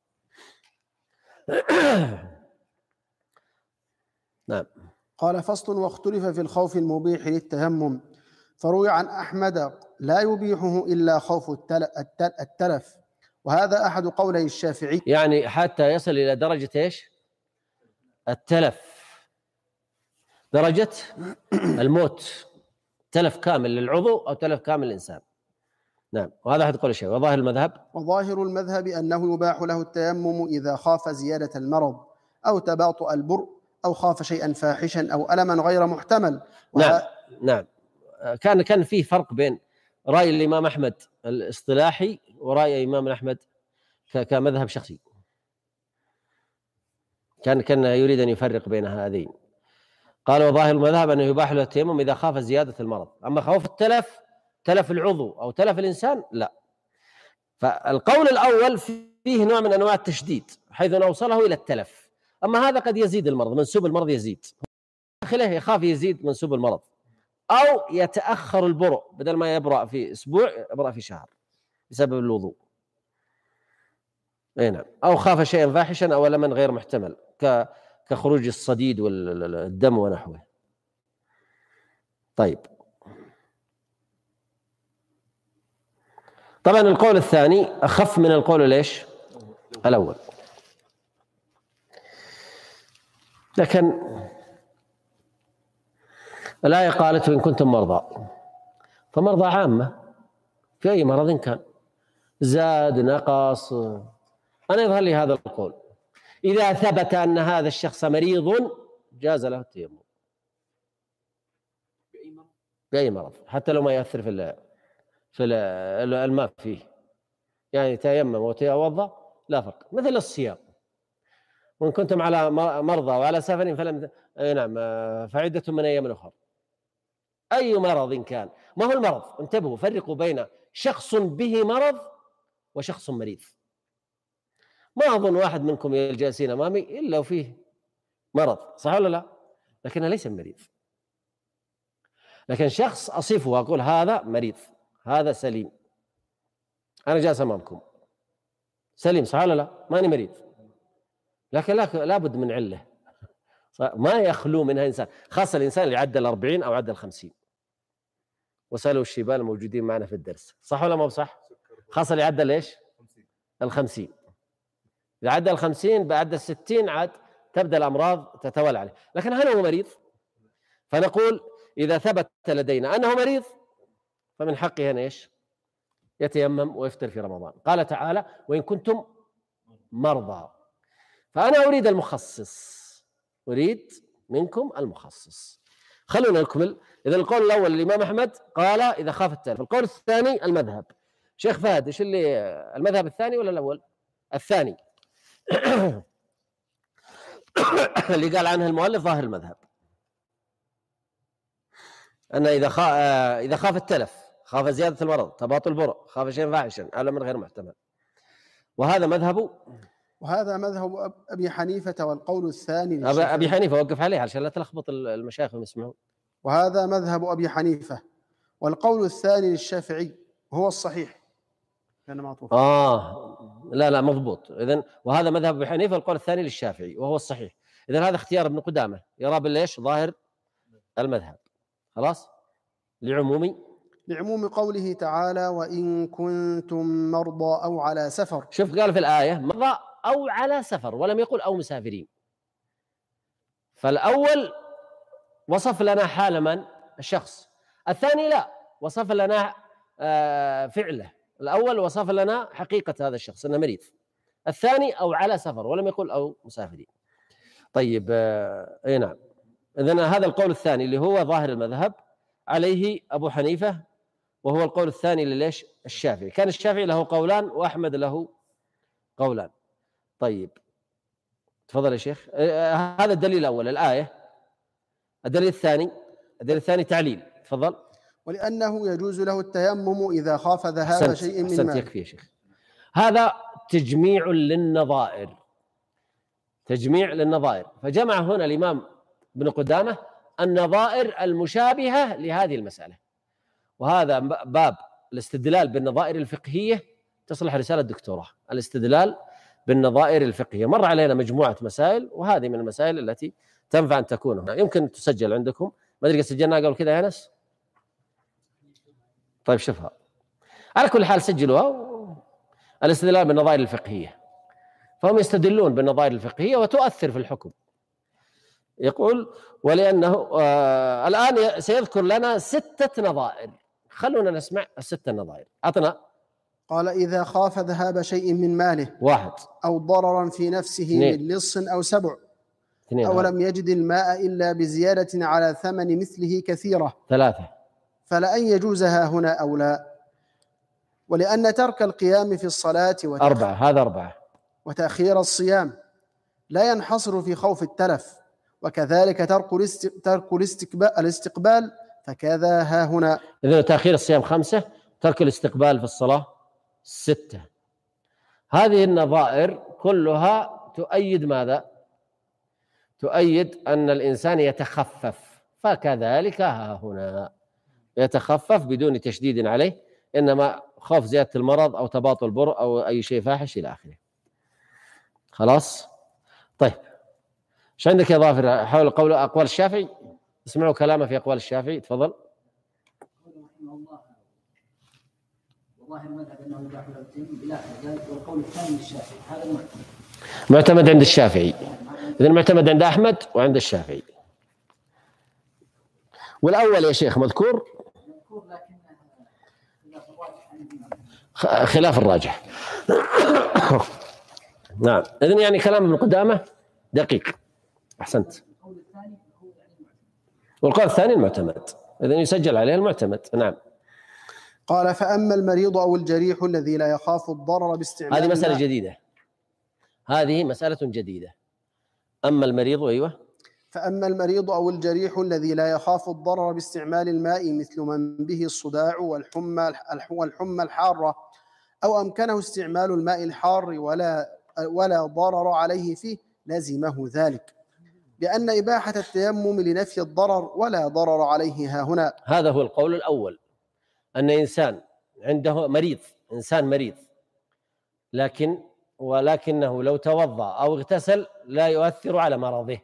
نعم. قال: فصل: واختلف في الخوف المبيح للتيمم، فروي عن أحمد لا يبيحه إلا خوف التلف، وهذا أحد قولي الشافعي. يعني حتى يصل إلى درجة إيش؟ التلف، درجة الموت، تلف كامل للعضو أو تلف كامل للإنسان. نعم. وهذا أحد قول الشافعي. وظاهر المذهب أنه يباح له التيمم إذا خاف زيادة المرض أو تباطؤ البرء أو خاف شيئا فاحشا أو ألما غير محتمل. نعم. كان فيه فرق بين رأي الإمام أحمد الاصطلاحي ورأي الإمام أحمد كمذهب شخصي. كان يريد أن يفرق بين هذين. قال: وظاهر المذهب أنه يباح له التيمم إذا خاف زيادة المرض. أما خوف التلف، تلف العضو أو تلف الإنسان، لا. فالقول الأول فيه نوع من أنواع التشديد حيث نوصله إلى التلف. أما هذا قد يزيد المرض، منسوب المرض يزيد داخله، يخاف يزيد منسوب المرض، أو يتأخر البرء، بدل ما يبرأ في أسبوع يبرأ في شهر بسبب الوضوء. نعم. أو خاف شيئا فاحشا أو ألما غير محتمل كخروج الصديد والدم ونحوه. طيب، طبعا القول الثاني أخف من القول ليش؟ الأول. لكن الآية قالت: وإن كنتم مرضى، فمرضى عامة في أي مرض كان، زاد نقص. أنا يظهر لي هذا القول إذا ثبت أن هذا الشخص مريض جاز له التيمم بأي مرض، حتى لو ما يأثر في الماء فيه، يعني تيمم وتوضأ لا فرق. مثل الصيام: وإن كنتم على مرضى وعلى سفر فلم نعم فعدة من أيام أخرى. أي مرض كان، ما هو المرض؟ انتبهوا، فرقوا بين شخص به مرض وشخص مريض. ما أظن واحد منكم الجالسين أمامي إلا وفيه مرض، صح ولا لا؟ لكنه ليس مريض. لكن شخص أصفه وأقول هذا مريض، هذا سليم. أنا جالس أمامكم سليم، صح ولا لا؟ ماني مريض، لكن لابد من علة ما يخلو منها إنسان، خاصة الإنسان اللي عدى 40 أو عدى 50. وسألوا الشباب الموجودين معنا في الدرس، صح ولا ما بصح؟ خاصة اللي عدى ليش؟ 50. إذا عدى 50 بعد 60 عاد تبدأ الأمراض تتوالى عليه. لكن هل هو مريض؟ فنقول إذا ثبت لدينا أنه مريض فمن حقه أن إيش؟ يتيمم ويفطر في رمضان. قال تعالى: وإن كنتم مرضى. فأنا أريد المخصص، أريد منكم المخصص. خلونا نكمل. إذا القول الأول الإمام أحمد قال إذا خاف التلف. القول الثاني المذهب شيخ فهد ايش اللي المذهب الثاني ولا الاول؟ الثاني. اللي قال عنها المؤلف ظاهر المذهب أن إذا خاف التلف، خاف زيادة المرض، تباطل البرء، خاف شيئا فاحشا أو من غير محتمل. وهذا مذهب أبي حنيفة، والقول الثاني أبي حنيفة. وقف عليه علشان لا تلخبط المشايخ يسمعون. وهذا مذهب أبي حنيفة، والقول الثاني للشافعي هو الصحيح. كان معطوف. لا مضبوط. إذن وهذا مذهب أبي حنيفة، والقول الثاني للشافعي وهو الصحيح. إذن هذا اختيار ابن قدامة، يرى بالليش ظاهر المذهب. خلاص، لعموم قوله تعالى: وإن كنتم مرضى أو على سفر. شوف قال في الآية مرضى أو على سفر، ولم يقل أو مسافرين. فالأول وصف لنا حال من؟ الشخص. الثاني لا، وصف لنا فعله. الأول وصف لنا حقيقة هذا الشخص أنه مريض. الثاني أو على سفر، ولم يقل أو مسافرين. طيب، أي نعم. إذن هذا القول الثاني اللي هو ظاهر المذهب عليه أبو حنيفة، وهو القول الثاني لليش؟ الشافعي. كان الشافعي له قولان وأحمد له قولان. طيب تفضل يا شيخ. هذا الدليل الأول الآية. الدليل الثاني تعليل. تفضل. ولأنه يجوز له التيمم إذا خاف ذهاب شيء من ماء. يكفي يا شيخ. هذا تجميع للنظائر. فجمع هنا الإمام ابن قدامة النظائر المشابهة لهذه المسألة. وهذا باب الاستدلال بالنظائر الفقهية، تصلح رسالة دكتوراه. الاستدلال بالنظائر الفقهية. مر علينا مجموعة مسائل، وهذه من المسائل التي تنفع أن تكون هنا. يمكن تسجل عندكم، ما أدري سجلناها قبل كذا يا أنس؟ طيب شوفها. على كل حال سجلوها. الاستدلال بالنظائر الفقهية، فهم يستدلون بالنظائر الفقهية وتؤثر في الحكم. يقول ولأنه الآن سيذكر لنا 6 نظائر. خلونا نسمع ال6 نظائر. أعطنا. قال: إذا خاف ذهاب شيء من ماله 1 أو ضررا في نفسه 2 من لص أو سبع 2 أو لم يجد الماء إلا بزيادة على ثمن مثله كثيرة 3 فلأن يجوزها هنا أو لا. ولأن ترك القيام في الصلاة 4 وتأخير الصيام لا ينحصر في خوف التلف، وكذلك ترك الاستقبال فكذا ها هنا. إذن تأخير الصيام 5، ترك الاستقبال في الصلاة 6. هذه النظائر كلها تؤيد ماذا؟ تؤيد أن الإنسان يتخفف، فكذلك ها هنا يتخفف بدون تشديد عليه، إنما خوف زيادة المرض أو تباطل البرء أو أي شيء فاحش إلى آخره. خلاص. طيب ايش عندك يا ظافر حول أقوال الشافعي؟ اسمعوا كلامه في أقوال الشافعي. تفضل. والله المذهب أنه يباح له التيمم بلا ذلك، والقول الثاني للشافعي. هذا معتمد عند الشافعي. إذن معتمد عند أحمد وعند الشافعي. والأول يا شيخ مذكور خلاف الراجح. نعم. إذن يعني كلام ابن قدامة دقيق. أحسنت. والقول الثاني المعتمد. إذن يسجل عليه المعتمد. نعم. قال: فأما المريض أو الجريح الذي لا يخاف الضرر باستعمال هذه مسألة جديدة. هذه مسألة جديدة. أما المريض. أيوة. فأما المريض أو الجريح الذي لا يخاف الضرر باستعمال الماء، مثل من به الصداع والحمى الحارة، أو أمكنه استعمال الماء الحار ولا ضرر عليه فيه، لزمه ذلك، لأن إباحة التيمم لنفي الضرر ولا ضرر عليه ها هنا. هذا هو القول الأول، أن إنسان عنده إنسان مريض ولكنه لو توضأ أو اغتسل لا يؤثر على مرضه.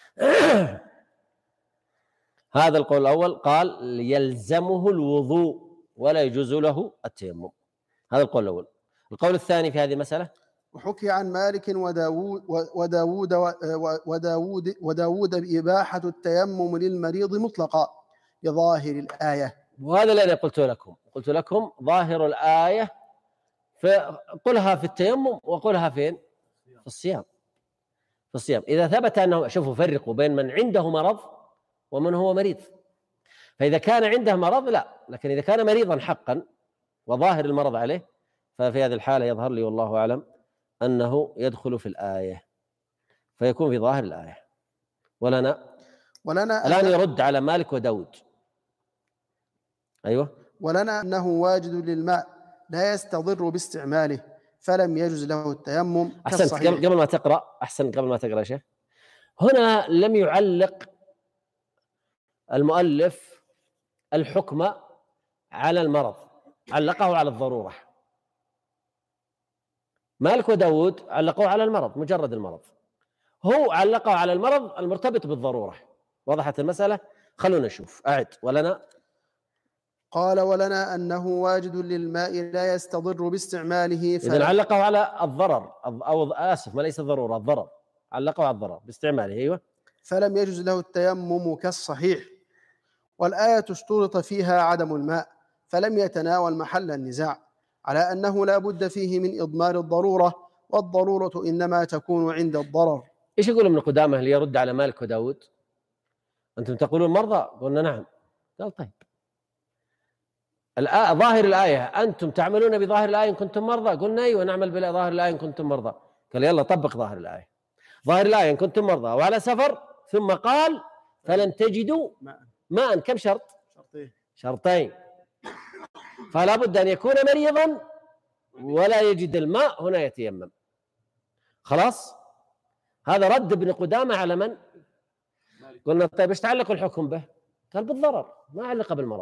هذا القول الأول. قال يلزمه الوضوء ولا يجوز له التيمم. هذا القول الأول. القول الثاني في هذه المسألة: وحكي عن مالك وداود بإباحة التيمم للمريض مطلقا بظاهر الآية. وهذا الذي قلت لكم ظاهر الآية، فقلها في التيمم وقلها فين؟ في الصيام. إذا ثبت أنه، شوفوا فرقوا بين من عنده مرض ومن هو مريض. فإذا كان عنده مرض لا، لكن إذا كان مريضا حقا وظاهر المرض عليه ففي هذه الحالة يظهر لي والله أعلم أنه يدخل في الآية، فيكون في ظاهر الآية. ولنا الآن يرد على مالك وداود. أيوة. ولنا أنه واجد للماء لا يستضر باستعماله فلم يجز له التيمم أحسنت. قبل ما تقرأ قبل ما تقرأ شيء، هنا لم يعلق المؤلف الحكم على المرض، علقه على الضرورة. مالك وداود علقوه على المرض، مجرد المرض. هو علقه على المرض المرتبط بالضرورة. وضحت المسألة؟ خلونا نشوف. أعد. قال ولنا أنه واجد للماء لا يستضر باستعماله إذن علقه على الضرر، أو آسف، ما ليس الضرورة، الضرر. علقه على الضرر باستعماله. أيوة. فلم يجز له التيمم كالصحيح، والآية اشترط فيها عدم الماء فلم يتناول محل النزاع، على أنه لا بد فيه من إضمار الضرورة، والضرورة إنما تكون عند الضرر. إيش يقول ابن قدامة اللي يرد على مالك وداود؟ أنتم تقولون مرضى؟ قلنا نعم. قال طيب، ظاهر الآية أنتم تعملون بظاهر الآية إن كنتم مرضى؟ قلنا أيوة نعمل بظاهر الآية إن كنتم مرضى. قال يلا طبق ظاهر الآية. ظاهر الآية إن كنتم مرضى وعلى سفر، ثم قال فلن تجدوا ماء. كم شرط؟ شرطين. فلا بد أن يكون مريضا ولا يجد الماء، هنا يتيمم. خلاص، هذا رد ابن قدامة على من؟ قلنا طيب ايش تعلق الحكم به؟ قال بالضرر، ما علق بالمرض.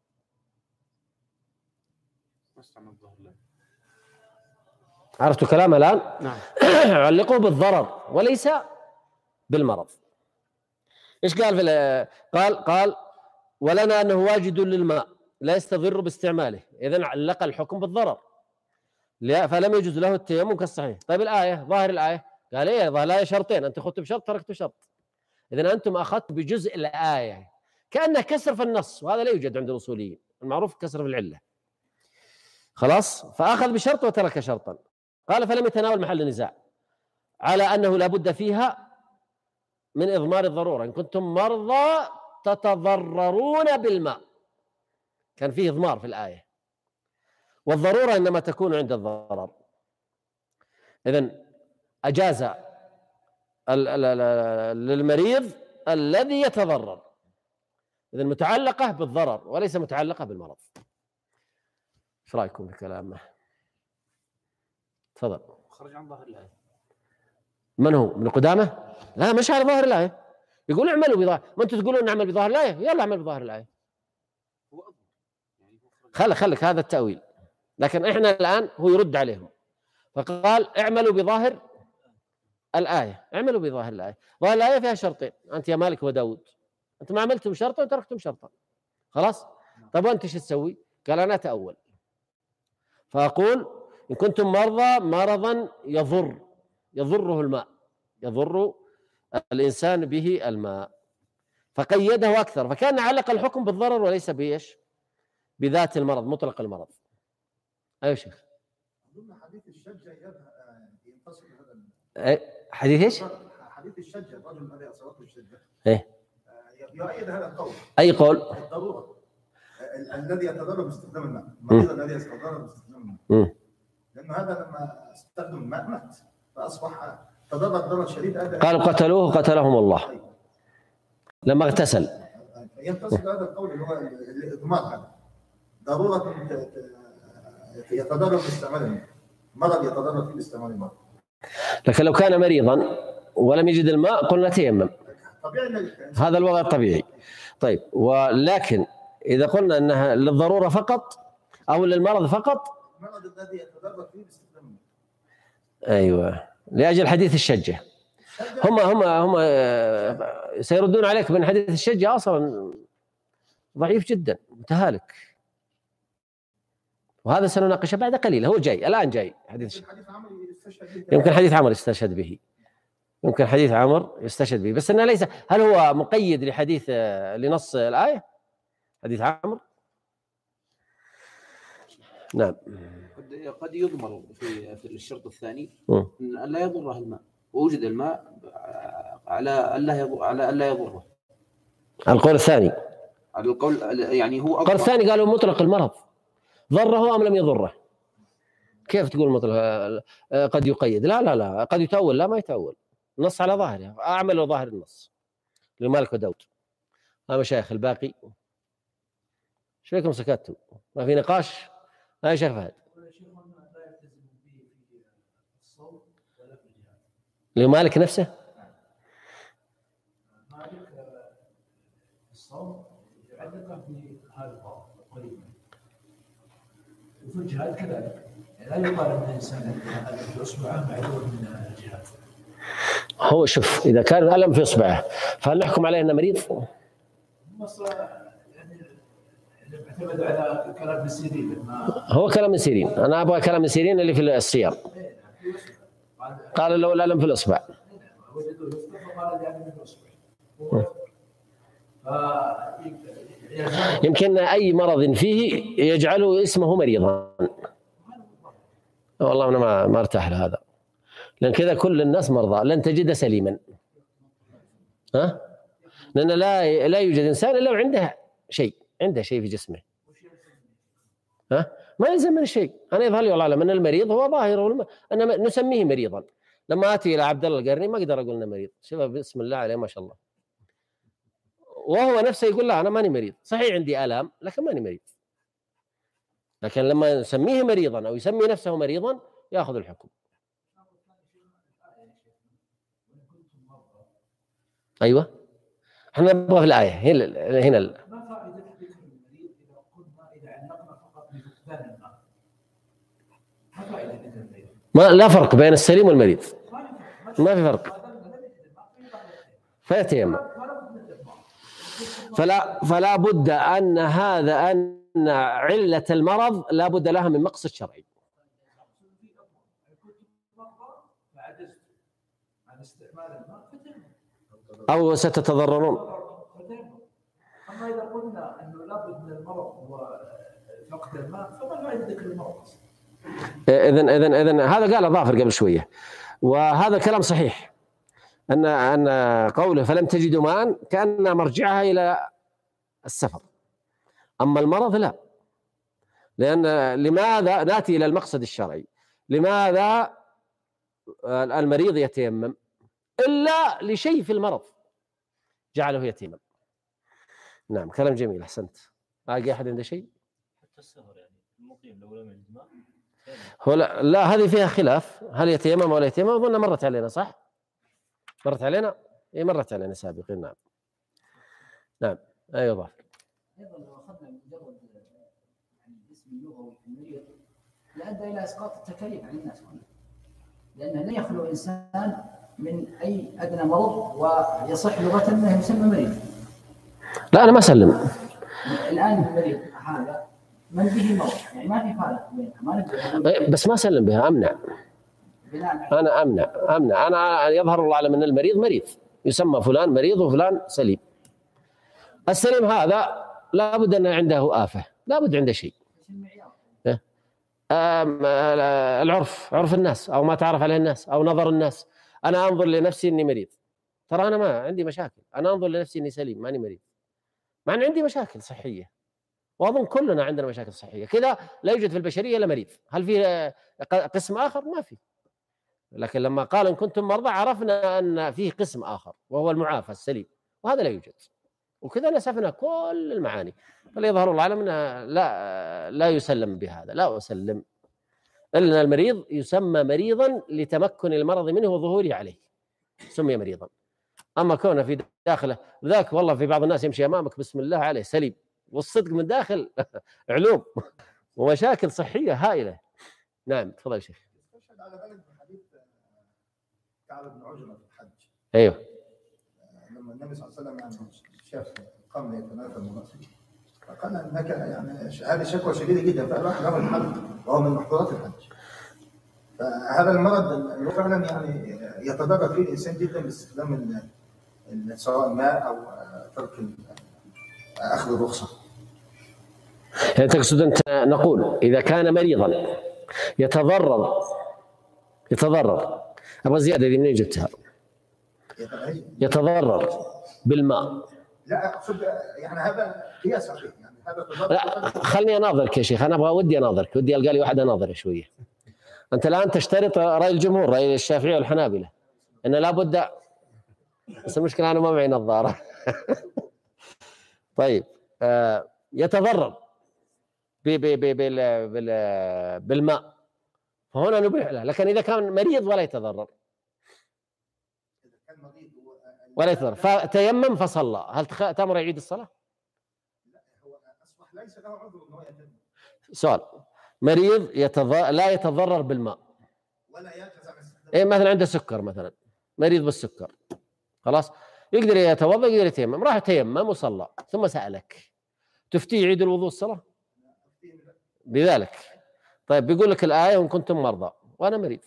عرفتوا كلام الآن؟ نعم. علقوا بالضرر وليس بالمرض. ايش قال قال ولنا أنه واجد للماء لا يستضر باستعماله، إذن علق الحكم بالضرر فلم يجوز له التيمم كالصحيح. طيب الآية، ظاهر الآية قال ايه؟ ظاهر الآية شرطين، أنت أخذت بشرط تركت شرط. إذن أنتم أخذت بجزء الآية، كأنه كسر في النص، وهذا لا يوجد عند الأصوليين، المعروف كسر في العلة. خلاص، فأخذ بشرط وترك شرطا. قال فلم يتناول محل النزاع، على أنه لا بد فيها من إضمار الضرورة. إن كنتم مرضى تتضررون بالماء، كان فيه إضمار في الآية، والضرورة إنما تكون عند الضرر. إذن أجاز للمريض الذي يتضرر، إذن متعلقة بالضرر وليس متعلقة بالمرض. ايش رايكم بكلامه؟ تفضل. خرج عن ظاهر الآية. من هو؟ ابن قدامة؟ لا، مش على ظاهر الآية. يقول اعملوا بظاهر، ما انتم تقولون نعمل بظاهر الآية، يلا اعمل بظاهر الآية. خلك هذا التأويل، لكن احنا الآن هو يرد عليهم، فقال اعملوا بظاهر الآية. اعملوا بظاهر الآية. ظاهر الآية فيها شرطين، أنت يا مالك وداود، أنت ما عملتم شرطا وتركتم شرطا. خلاص؟ طب وأنت شو تسوي؟ قال أنا أتأول، فأقول إن كنتم مرضى مرضا يضره الماء، يضر الإنسان به الماء، فقيده أكثر، فكان علق الحكم بالضرر وليس بإيش؟ بذات المرض، مطلق المرض. أيوة شيخ. حديث الشجة ينتصر هذا. حديث ايش؟ حديث الشجة، الرجل الذي أصابته الشجة. ايه. يؤيد هذا القول. أي قول؟ الضرورة. الذي يتضرر باستخدام الماء، المريض الذي يتضرر باستخدام الماء. لأنه هذا لما استخدم الماء مات، فأصبح تضرر ضرر شديد. قالوا قتلوه قتلهم الله لما اغتسل. ينتصر هذا القول اللي هو الإضمار، هذا ضرورة يتضرر باستعمال الماء، مرض يتضرر فيه باستعمال الماء. لكن لو كان مريضا ولم يجد الماء قلنا تيمم، هذا الوضع الطبيعي. طيب، ولكن إذا قلنا أنها للضرورة فقط أو للمرض فقط، المرض الذي يتضرر فيه باستخدام الماء. أيوة، لأجل حديث الشجة. هم سيردون عليك بأن حديث الشجة أصلا ضعيف جدا متهالك، وهذا سنناقشه بعد قليل. هو جاي الآن، جاي حديث يمكن حديث عمر يستشهد به، يمكن حديث عمر يستشهد به، بس أنه ليس. هل هو مقيد لحديث لنص الآية حديث عمر؟ نعم. قد يضمر في الشرط الثاني أن لا يضره الماء، ووجد الماء على ألا يضره. القول الثاني، على القول يعني هو القول الثاني قالوا مطلق المرض، ضره أم لم يضره؟ كيف تقول مطلق قد يقيد؟ لا قد يتأول، لا ما يتأول، نص على ظاهره، أعمل ظاهر النص لمالك وداود. مشايخ الباقي ايش فيكم سكتوا؟ ما في نقاش؟ لا يا شيخ فهد. لمالك نفسه؟ الصوم يعلق في هذا الباب قريبا، وفي الجهاد كذلك، لا يقال ان الانسان في اصبعه معذور من الجهاد. هو شوف، اذا كان الالم في اصبعه فهل نحكم عليه انه مريض؟ يعني اعتمد على كلام ابن سيرين لما هو كلام ابن سيرين، انا ابغى كلام ابن سيرين اللي في الصيام. قال لو الالم في الاصبع وجدوا فقال يعني من الاصبع. يمكن اي مرض فيه يجعله اسمه مريضا. والله انا ما ارتاح لهذا، لان كذا كل الناس مرضى، لن تجد سليما. لان لا يوجد انسان الا وعنده شيء، في جسمه. ما يلزم من شيء. انا يظهر لي والله اعلم ان المريض هو ظاهر، انا نسميه مريضا. لما اتي الى عبد الله القرني ما اقدر اقول انه مريض، شوف بسم الله عليه ما شاء الله، وهو نفسه يقول لا انا ماني مريض، صحيح عندي الام لكن ماني مريض. لكن لما نسميه مريضا او يسمي نفسه مريضا ياخذ الحكم. ايوه احنا نبغى في الايه هنا ما فائده ذكر المريض اذا قلنا اذا علقنا فقط بفقدان الماء؟ ما فائده ذكر المريض؟ لا فرق بين السليم والمريض، ما في فرق، فيتيمم. فلا بد ان علة المرض لا بد لها من مقصد شرعي. أو ستتضررون. أما إذا قلنا أنه لا بد من المرض وفقد الماء فما فائدة ذكر المرض؟ إذن هذا قال ظافر قبل شوية، وهذا كلام صحيح، أن قوله فلم تجدوا ماء كأن مرجعها إلى السفر. أما المرض لا، لأن لماذا نأتي إلى المقصد الشرعي؟ لماذا المريض يتيمم إلا لشيء في المرض جعله يتيمم. نعم كلام جميل، أحسنت. باقي أحد عنده شيء؟ حتى السفر يعني المقيم لو لم يجد ماء هو لا هذه فيها خلاف، هل يتيمم ولا يتيمم؟ أظن مرت علينا، صح؟ مرت علينا؟ إيه مرت علينا سابقا. نعم أيوة ضاف. أيضا لو أخذنا مجرد الاسم اللغوي في المريض لأدى إلى إسقاط التكاليف عن الناس كلها، لأنه لا يخلو إنسان من أي أدنى مرض ويصح لغة أنه يسمى مريض. لا أنا ما أسلم. الآن المريض هذا من به مرض، يعني ما في فارق بينها، بس ما أسلم بها، أمنع. أنا أمنع. أنا يظهر الله أعلم أن المريض مريض، يسمى فلان مريض وفلان سليم. السليم هذا لا بد أن عنده آفة، لا بد عنده شيء. عرف الناس أو ما تعرف عليه الناس أو نظر الناس. أنا أنظر لنفسي إني مريض، ترى أنا ما عندي مشاكل. أنا أنظر لنفسي إني سليم ماني مريض، مع أن عندي مشاكل صحية، وأظن كلنا عندنا مشاكل صحية كذا. لا يوجد في البشرية إلا مريض. هل في قسم آخر؟ ما في. لكن لما قال إن كنتم مرضى عرفنا أن فيه قسم آخر وهو المعافى السليم، وهذا لا يوجد. وكذا نسفنا كل المعاني. فليظهر الله أعلم أنها لا يسلم بهذا، لا أسلم. إن المريض يسمى مريضا لتمكن المرض منه وظهوره عليه، سمي مريضا. أما كونه في داخله ذاك والله في بعض الناس يمشي أمامك بسم الله عليه سليم، والصدق من داخل علوم ومشاكل صحية هائلة. نعم تفضل يا شيخ. استشهد على ذلك بحديث كعب بن عجرة في الحج. أيوه. لما النبي صلى الله عليه وسلم شاف قمل يتناثر من رأسه فقال انك يعني هذه شكوى شديده جدا، فراح له الحج وهو من محظورات الحج. فهذا المرض فعلا يعني يتضرر فيه الانسان جدا باستخدام سواء ماء او ترك اخذ الرخصه. يعني تقصد انت نقول اذا كان مريضا يتضرر ابغى زياده دي منين جبتها؟ يتضرر بالماء. لا اقصد يعني هذا قياس صحيح، يعني هذا لا خلني اناظرك يا شيخ، انا ودي اناظرك، ودي القى لي واحد اناظر شويه. أنت الآن تشترط رأي الجمهور، رأي الشافعية والحنابلة، أن لا بد، بس المشكلة أنا ما معي نظارة. طيب يتضرر بالماء، فهنا نبيح له. لكن إذا كان مريض ولا يتضرر ولا يتضرر فتيمم فصلى، هل تأمر يعيد الصلاة؟ ليس له عذر انه يتم. سؤال: مريض لا يتضرر بالماء، ولا يلتزم إيه مثلا عنده سكر، مثلا مريض بالسكر، خلاص يقدر يتوضا، يقدر يتيمم، راح يتيمم وصلى، ثم سألك تفتيه يعيد الوضوء الصلاة بذلك؟ طيب بيقول لك الآية وإن كنتم مرضى وأنا مريض،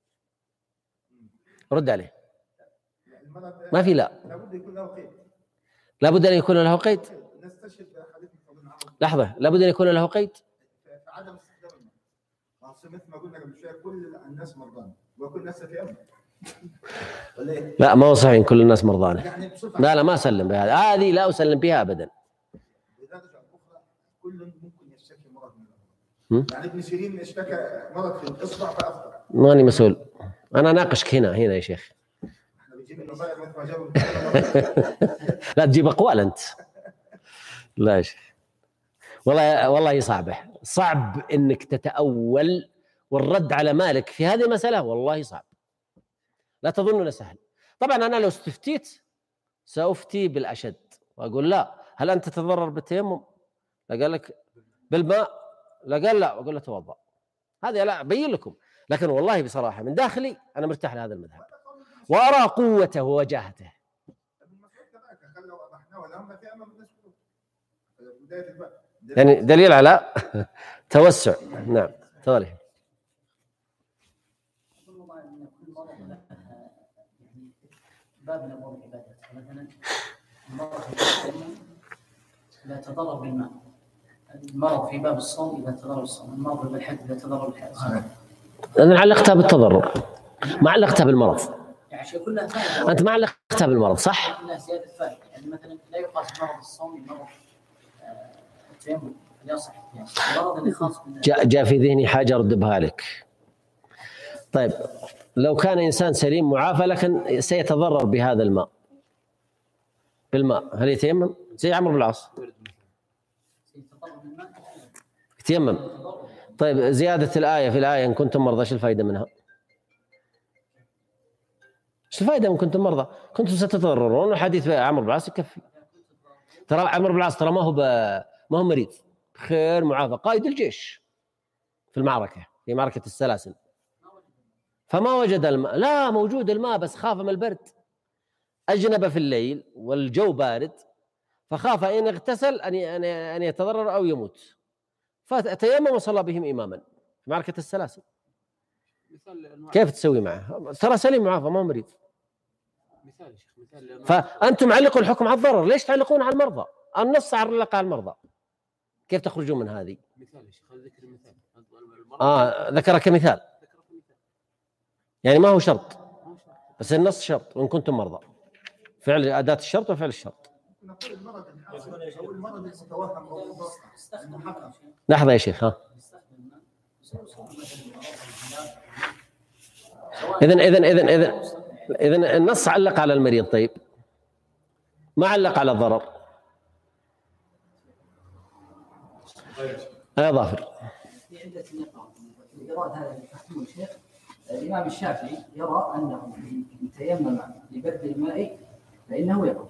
رد عليه. ما في لا، لابد يكون له قيد. لابد أن يكون له قيد. نستشهد بحديث ابن عمر. لحظة، لابد أن يكون له قيد. عدم استخدام الماء. مثل ما قلنا قبل شوية كل الناس مرضان وكل الناس تيمم. لا ما هو صحيح كل الناس مرضانة. يعني لا ما أسلم بهذا، هذه لا أسلم بها أبدا. كل ممكن يشتكي مرض من يعني ابن سيرين اشتكى مرض في الإصبع فأفطر. ماني مسؤول، أنا ناقشك هنا يا شيخ. احنا بنجيب النظائر مثل ما جابوا. لا تجيب أقوال أنت. لا يا شيخ، والله صعبة، صعب إنك تتأول، والرد على مالك في هذه المسألة والله صعب، لا تظننا سهل. طبعا أنا لو استفتيت سأفتي بالأشد وأقول لا، هل أنت تتضرر بالتيمم؟ لا قال لك بالماء، لا قال لا، أقول له توضأ. هذه لا أبين لكم، لكن والله بصراحة من داخلي أنا مرتاح لهذا المذهب وأرى قوته ووجاهته. يعني دليل على توسع. نعم تفضل. باب من ابواب العبادات، مثلا المرض اذا تضرر بالماء، المرض في باب الصوم اذا تضرر بالصوم، المرض بالحج اذا تضرر بالحج. انا علقتها بالتضرر، ما علقتها بالمرض. يعني شيء كلها انت ما علقتها بالمرض صح؟ كلها زياده فائده، يعني مثلا لا يقاس مرض الصوم بمرض التيمم، لا يصح المرض اللي خاص جاء في ذهني حاجه اردبها لك. طيب لو كان انسان سليم معافى لكن سيتضرر بهذا الماء، بالماء، هل يتيمم؟ زي عمرو بن العاص يتيمم. طيب زياده الايه في الايه ان كنتم مرضى، ايش الفائده منها؟ ايش الفائده ان كنتم مرضى؟ كنتم ستتضررون، وحديث عمرو بن العاص يكفي. ترى عمرو بن العاص ترى ما هو مريض، خير معافى، قائد الجيش في المعركه، في معركه السلاسل، فما وجد الماء. لا موجود الماء بس خاف من البرد، أجنب في الليل والجو بارد، فخاف إن اغتسل أن يتضرر أو يموت، فتيمم وصلى بهم إماما في معركة السلاسل. كيف تسوي معه؟ ترى سليم معافى ما هو مريض. فأنتم علقوا الحكم على الضرر، ليش تعلقون على المرضى؟ النص علق على المرضى، كيف تخرجون من هذه؟ ذكر كمثال، يعني ما هو شرط، بس النص شرط وإن كنتم مرضى، فعل أداة الشرط وفعل الشرط. لحظة يا شيخ، ها إذن النص علق على المريض، طيب ما علق على الضرر. يا ظافر. في عدة نقاط إيراد هذا التحكيم الشيخ. الإمام الشافعي يرى أنه إن تيمم لبرد الماء فإنه يقضي.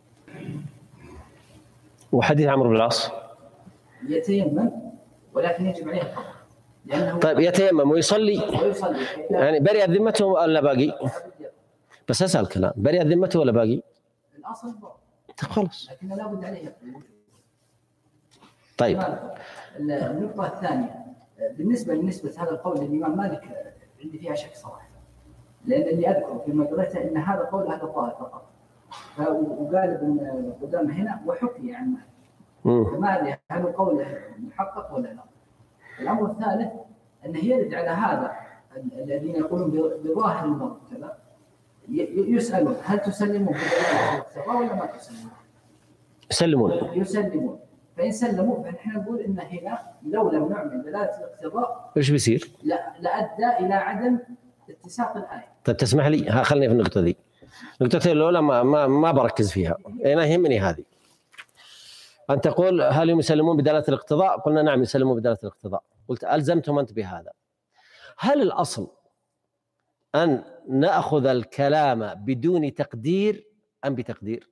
وحديث عمرو بن العاص يتيمم ولكن يجب عليه القضاء لأنه. طيب يتيمم ويصلي يعني برئت ذمته ولا باقي؟ بس أسأل كلام، برئت ذمته ولا باقي؟ الأصل خلاص، لكن لا بد عليه القضاء. طيب النقطة الثانية بالنسبة هذا القول للإمام مالك عندي فيها شك صراحة، لأن اللي أذكر فيما قرأته أن هذا قول أهل الظاهر فقط، وقال ابن قدامة هنا وحكي عن مالك، فما أدري هل القول محقق ولا لا. الأمر الثالث أنه يرد على هذا الذين يقولون بظاهر المرض كذا، يسألون هل تسلمون بالدليل ولا ما تسلمون؟ يسلمون. فإن سلموا فنحن نقول إن هنا لو لم نعمل دلالة الاقتضاء ايش بيصير؟ لأدى إلى عدم اتساق الآية. طيب تسمح لي خلني في النقطة دي. النقطة الأولى ما بركز فيها، أنا يهمني هذه. أن تقول هل يسلمون بدلالة الاقتضاء؟ قلنا نعم يسلمون بدلالة الاقتضاء. قلت ألزمتم أنت بهذا. هل الأصل أن نأخذ الكلام بدون تقدير أم بتقدير؟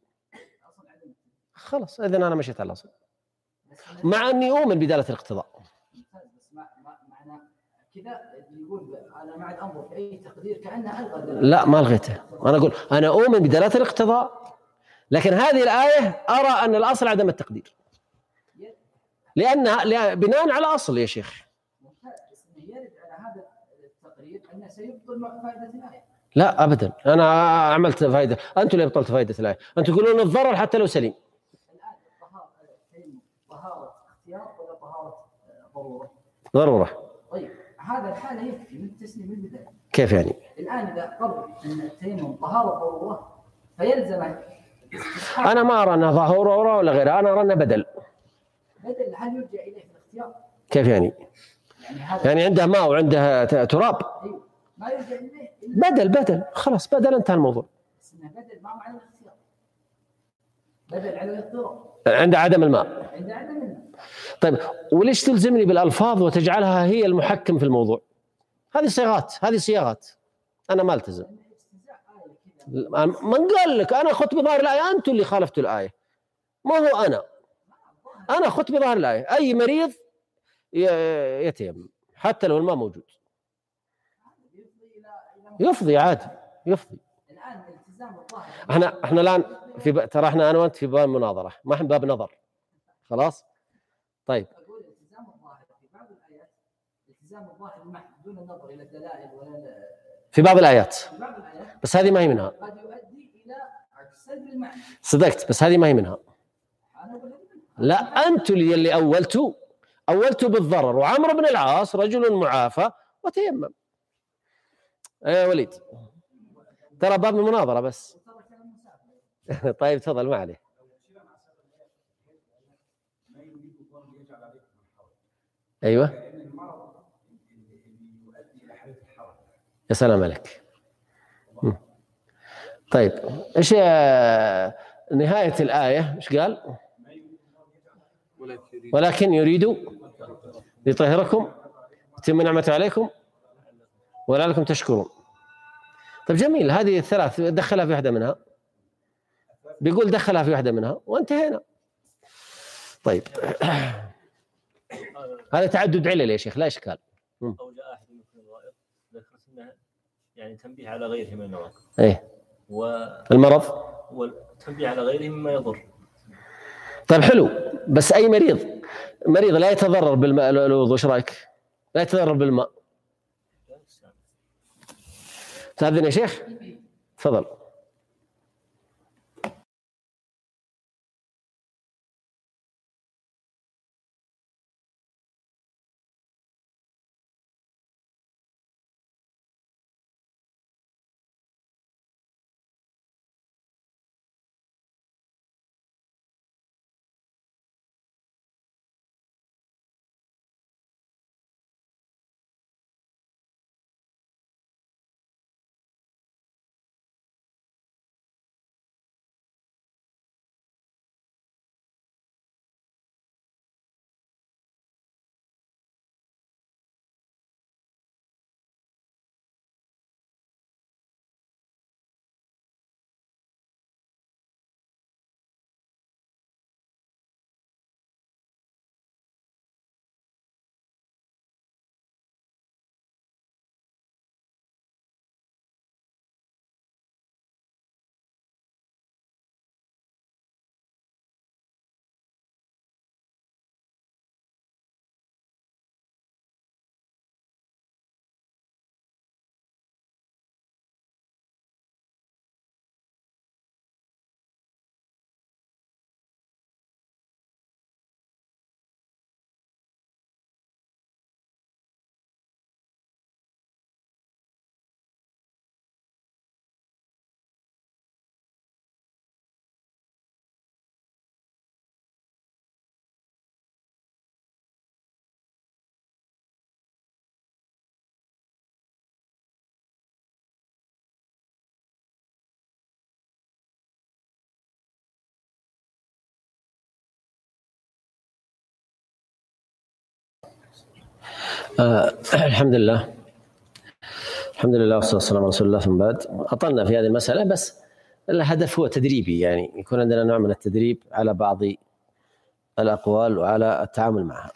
خلاص إذن أنا مشيت على الأصل، مع أني أؤمن بدلالة الاقتضاء. بس معنى كذا يقول أنا ما عاد أنظر في أي تقدير كأنه ألغى. لا ما ألغيته، أنا أقول أنا أؤمن بدلالة الاقتضاء، لكن هذه الآية أرى أن الأصل عدم التقدير، لأنها بناء على أصل يا شيخ. يرد على هذا التقرير أنه سيبطل فائدة الآية. لا أبدا، أنا عملت فائدة، أنتم اللي أبطلت فائدة الآية، أنتم تقولون الضرر حتى لو سليم. الآن طهارة اختيار ولا طهارة ضرورة؟ ضرورة. طيب هذا الحالة يكفي من التسليم البداية. كيف يعني؟ الآن إذا قرر أن التيمم طهارة ضرورة فيلزم. أنا ما أرى أنها ضرورة ولا غيرها، أنا أرى أنها بدل. بدل هل يرجع إليه في الاختيار؟ كيف يعني؟ يعني عنده ماء وعنده تراب. أيوه ما يرجع إليه. بدل خلاص، بدل انتهى الموضوع. بس إنه بدل ما هو على الاختيار. بدل على الاضطرار. عند عدم الماء. عند عدم الماء. طيب وليش تلزمني بالألفاظ وتجعلها هي المحكم في الموضوع؟ هذه صياغات، أنا ما التزم. من قال لك أنا أخذت بظاهر الآية؟ أنتم اللي خالفتوا الآية، ما هو أنا أخذت بظاهر الآية. أي مريض يتيمم حتى لو الماء موجود، يفضي عادي يفضي. الآن التزام الظاهر. احنا الآن ترى احنا أنا وأنت في باب المناظرة، ما احنا باب نظر. خلاص طيب. أقول التزام الظاهر في بعض الآيات، التزام الظاهر المحض دون النظر إلى الدلائل ولا في بعض الآيات، الآيات بس هذه ما هي منها. قد يؤدي إلى سلب المعنى. صدقت، بس هذه ما هي منها. لا أنتم اللي أولتوا بالضرر، وعمرو بن العاص رجل معافى وتيمم. يا وليد ترى باب المناظرة بس. طيب تفضل ما عليه. أيوة يا سلام عليك. طيب إيش نهاية الآية؟ إيش قال؟ ولكن يريد ليطهركم يتم نعمته عليكم ولعلكم تشكرون. طيب جميل، هذه الثلاث دخلها في واحدة منها، بيقول دخلها في واحدة منها وانتهينا. طيب هذا تعدد علل يا شيخ لا إشكال. أو جاء أحد من الغائط ذكرت أنه يعني تنبيه على غيره من النواقض. إيه المرض والتنبيه على غيره مما يضر. طيب حلو، بس أي مريض لا يتضرر بالماء الوضوء، إيش رأيك؟ لا يتضرر بالماء. تأذن يا شيخ؟ تفضل. الحمد لله والصلاة والسلام على رسول الله. ثم بعد، أطلنا في هذه المسألة، بس الهدف هو تدريبي، يعني يكون عندنا نوع من التدريب على بعض الأقوال وعلى التعامل معها،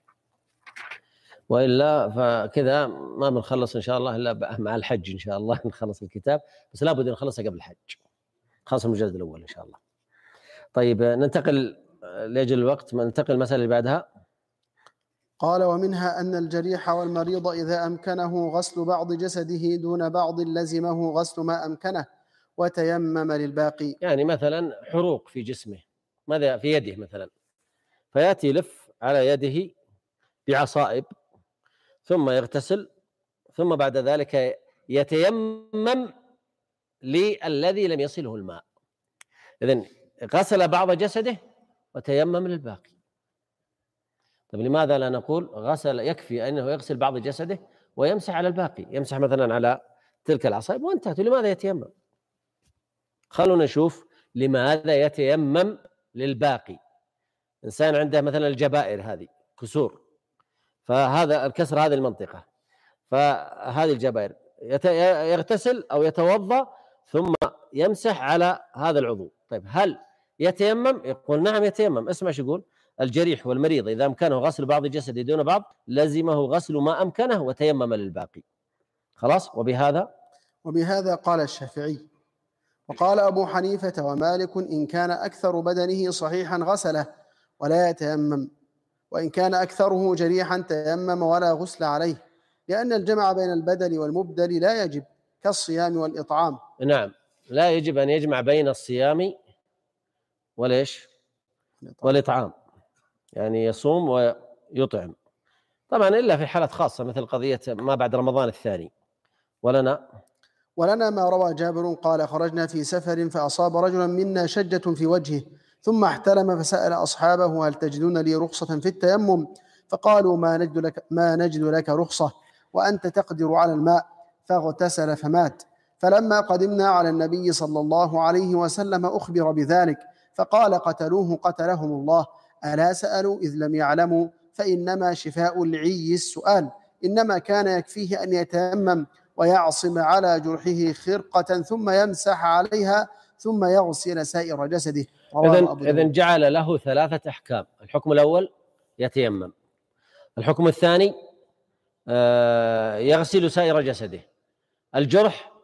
وإلا فكذا ما بنخلص إن شاء الله إلا مع الحج. إن شاء الله نخلص الكتاب، بس لابد أن نخلصه قبل الحج، خلص المجلد الأول إن شاء الله. طيب ننتقل لأجل الوقت، ننتقل المسألة اللي بعدها. قال: ومنها أن الجريح والمريض إذا أمكنه غسل بعض جسده دون بعض لزمه غسل ما أمكنه وتيمم للباقي. يعني مثلا حروق في جسمه، ماذا في يده مثلا، فيأتي يلف على يده بعصائب ثم يغتسل، ثم بعد ذلك يتيمم للذي لم يصله الماء. إذن غسل بعض جسده وتيمم للباقي. طيب لماذا لا نقول غسل، يكفي أنه يغسل بعض جسده ويمسح على الباقي، يمسح مثلا على تلك العصائب وانتهت؟ لماذا يتيمم؟ خلونا نشوف لماذا يتيمم للباقي. إنسان عنده مثلا الجبائر هذه كسور، فهذا الكسر هذه المنطقة، فهذه الجبائر يغتسل أو يتوضأ ثم يمسح على هذا العضو. طيب هل يتيمم؟ يقول نعم يتيمم. اسمع شو يقول: الجريح والمريض إذا أمكنه غسل بعض جسده دون بعض لزمه غسل ما أمكنه وتيمم للباقي. خلاص. وبهذا قال الشافعي. وقال أبو حنيفة ومالك: إن كان أكثر بدنه صحيحا غسله ولا يتيمم، وإن كان أكثره جريحا تيمم ولا غسل عليه، لأن الجمع بين البدل والمبدل لا يجب، كالصيام والإطعام. نعم، لا يجب أن يجمع بين الصيام والإطعام، يعني يصوم ويطعم طبعا، إلا في حالة خاصة مثل قضية ما بعد رمضان الثاني. ولنا ما روى جابر قال: خرجنا في سفر فأصاب رجلا منا شجة في وجهه ثم احتلم، فسأل أصحابه: هل تجدون لي رخصة في التيمم؟ فقالوا: ما نجد لك رخصة وأنت تقدر على الماء. فاغتسل فمات. فلما قدمنا على النبي صلى الله عليه وسلم أخبر بذلك، فقال: قتلوه قتلهم الله. ألا سألوا إذ لم يعلموا؟ فإنما شفاء العي السؤال. إنما كان يكفيه أن يتيمم ويعصم على جرحه خرقة ثم يمسح عليها ثم يغسل سائر جسده. إذن جعل له 3 أحكام. الحكم الأول يتيمم، الحكم الثاني يغسل سائر جسده، الجرح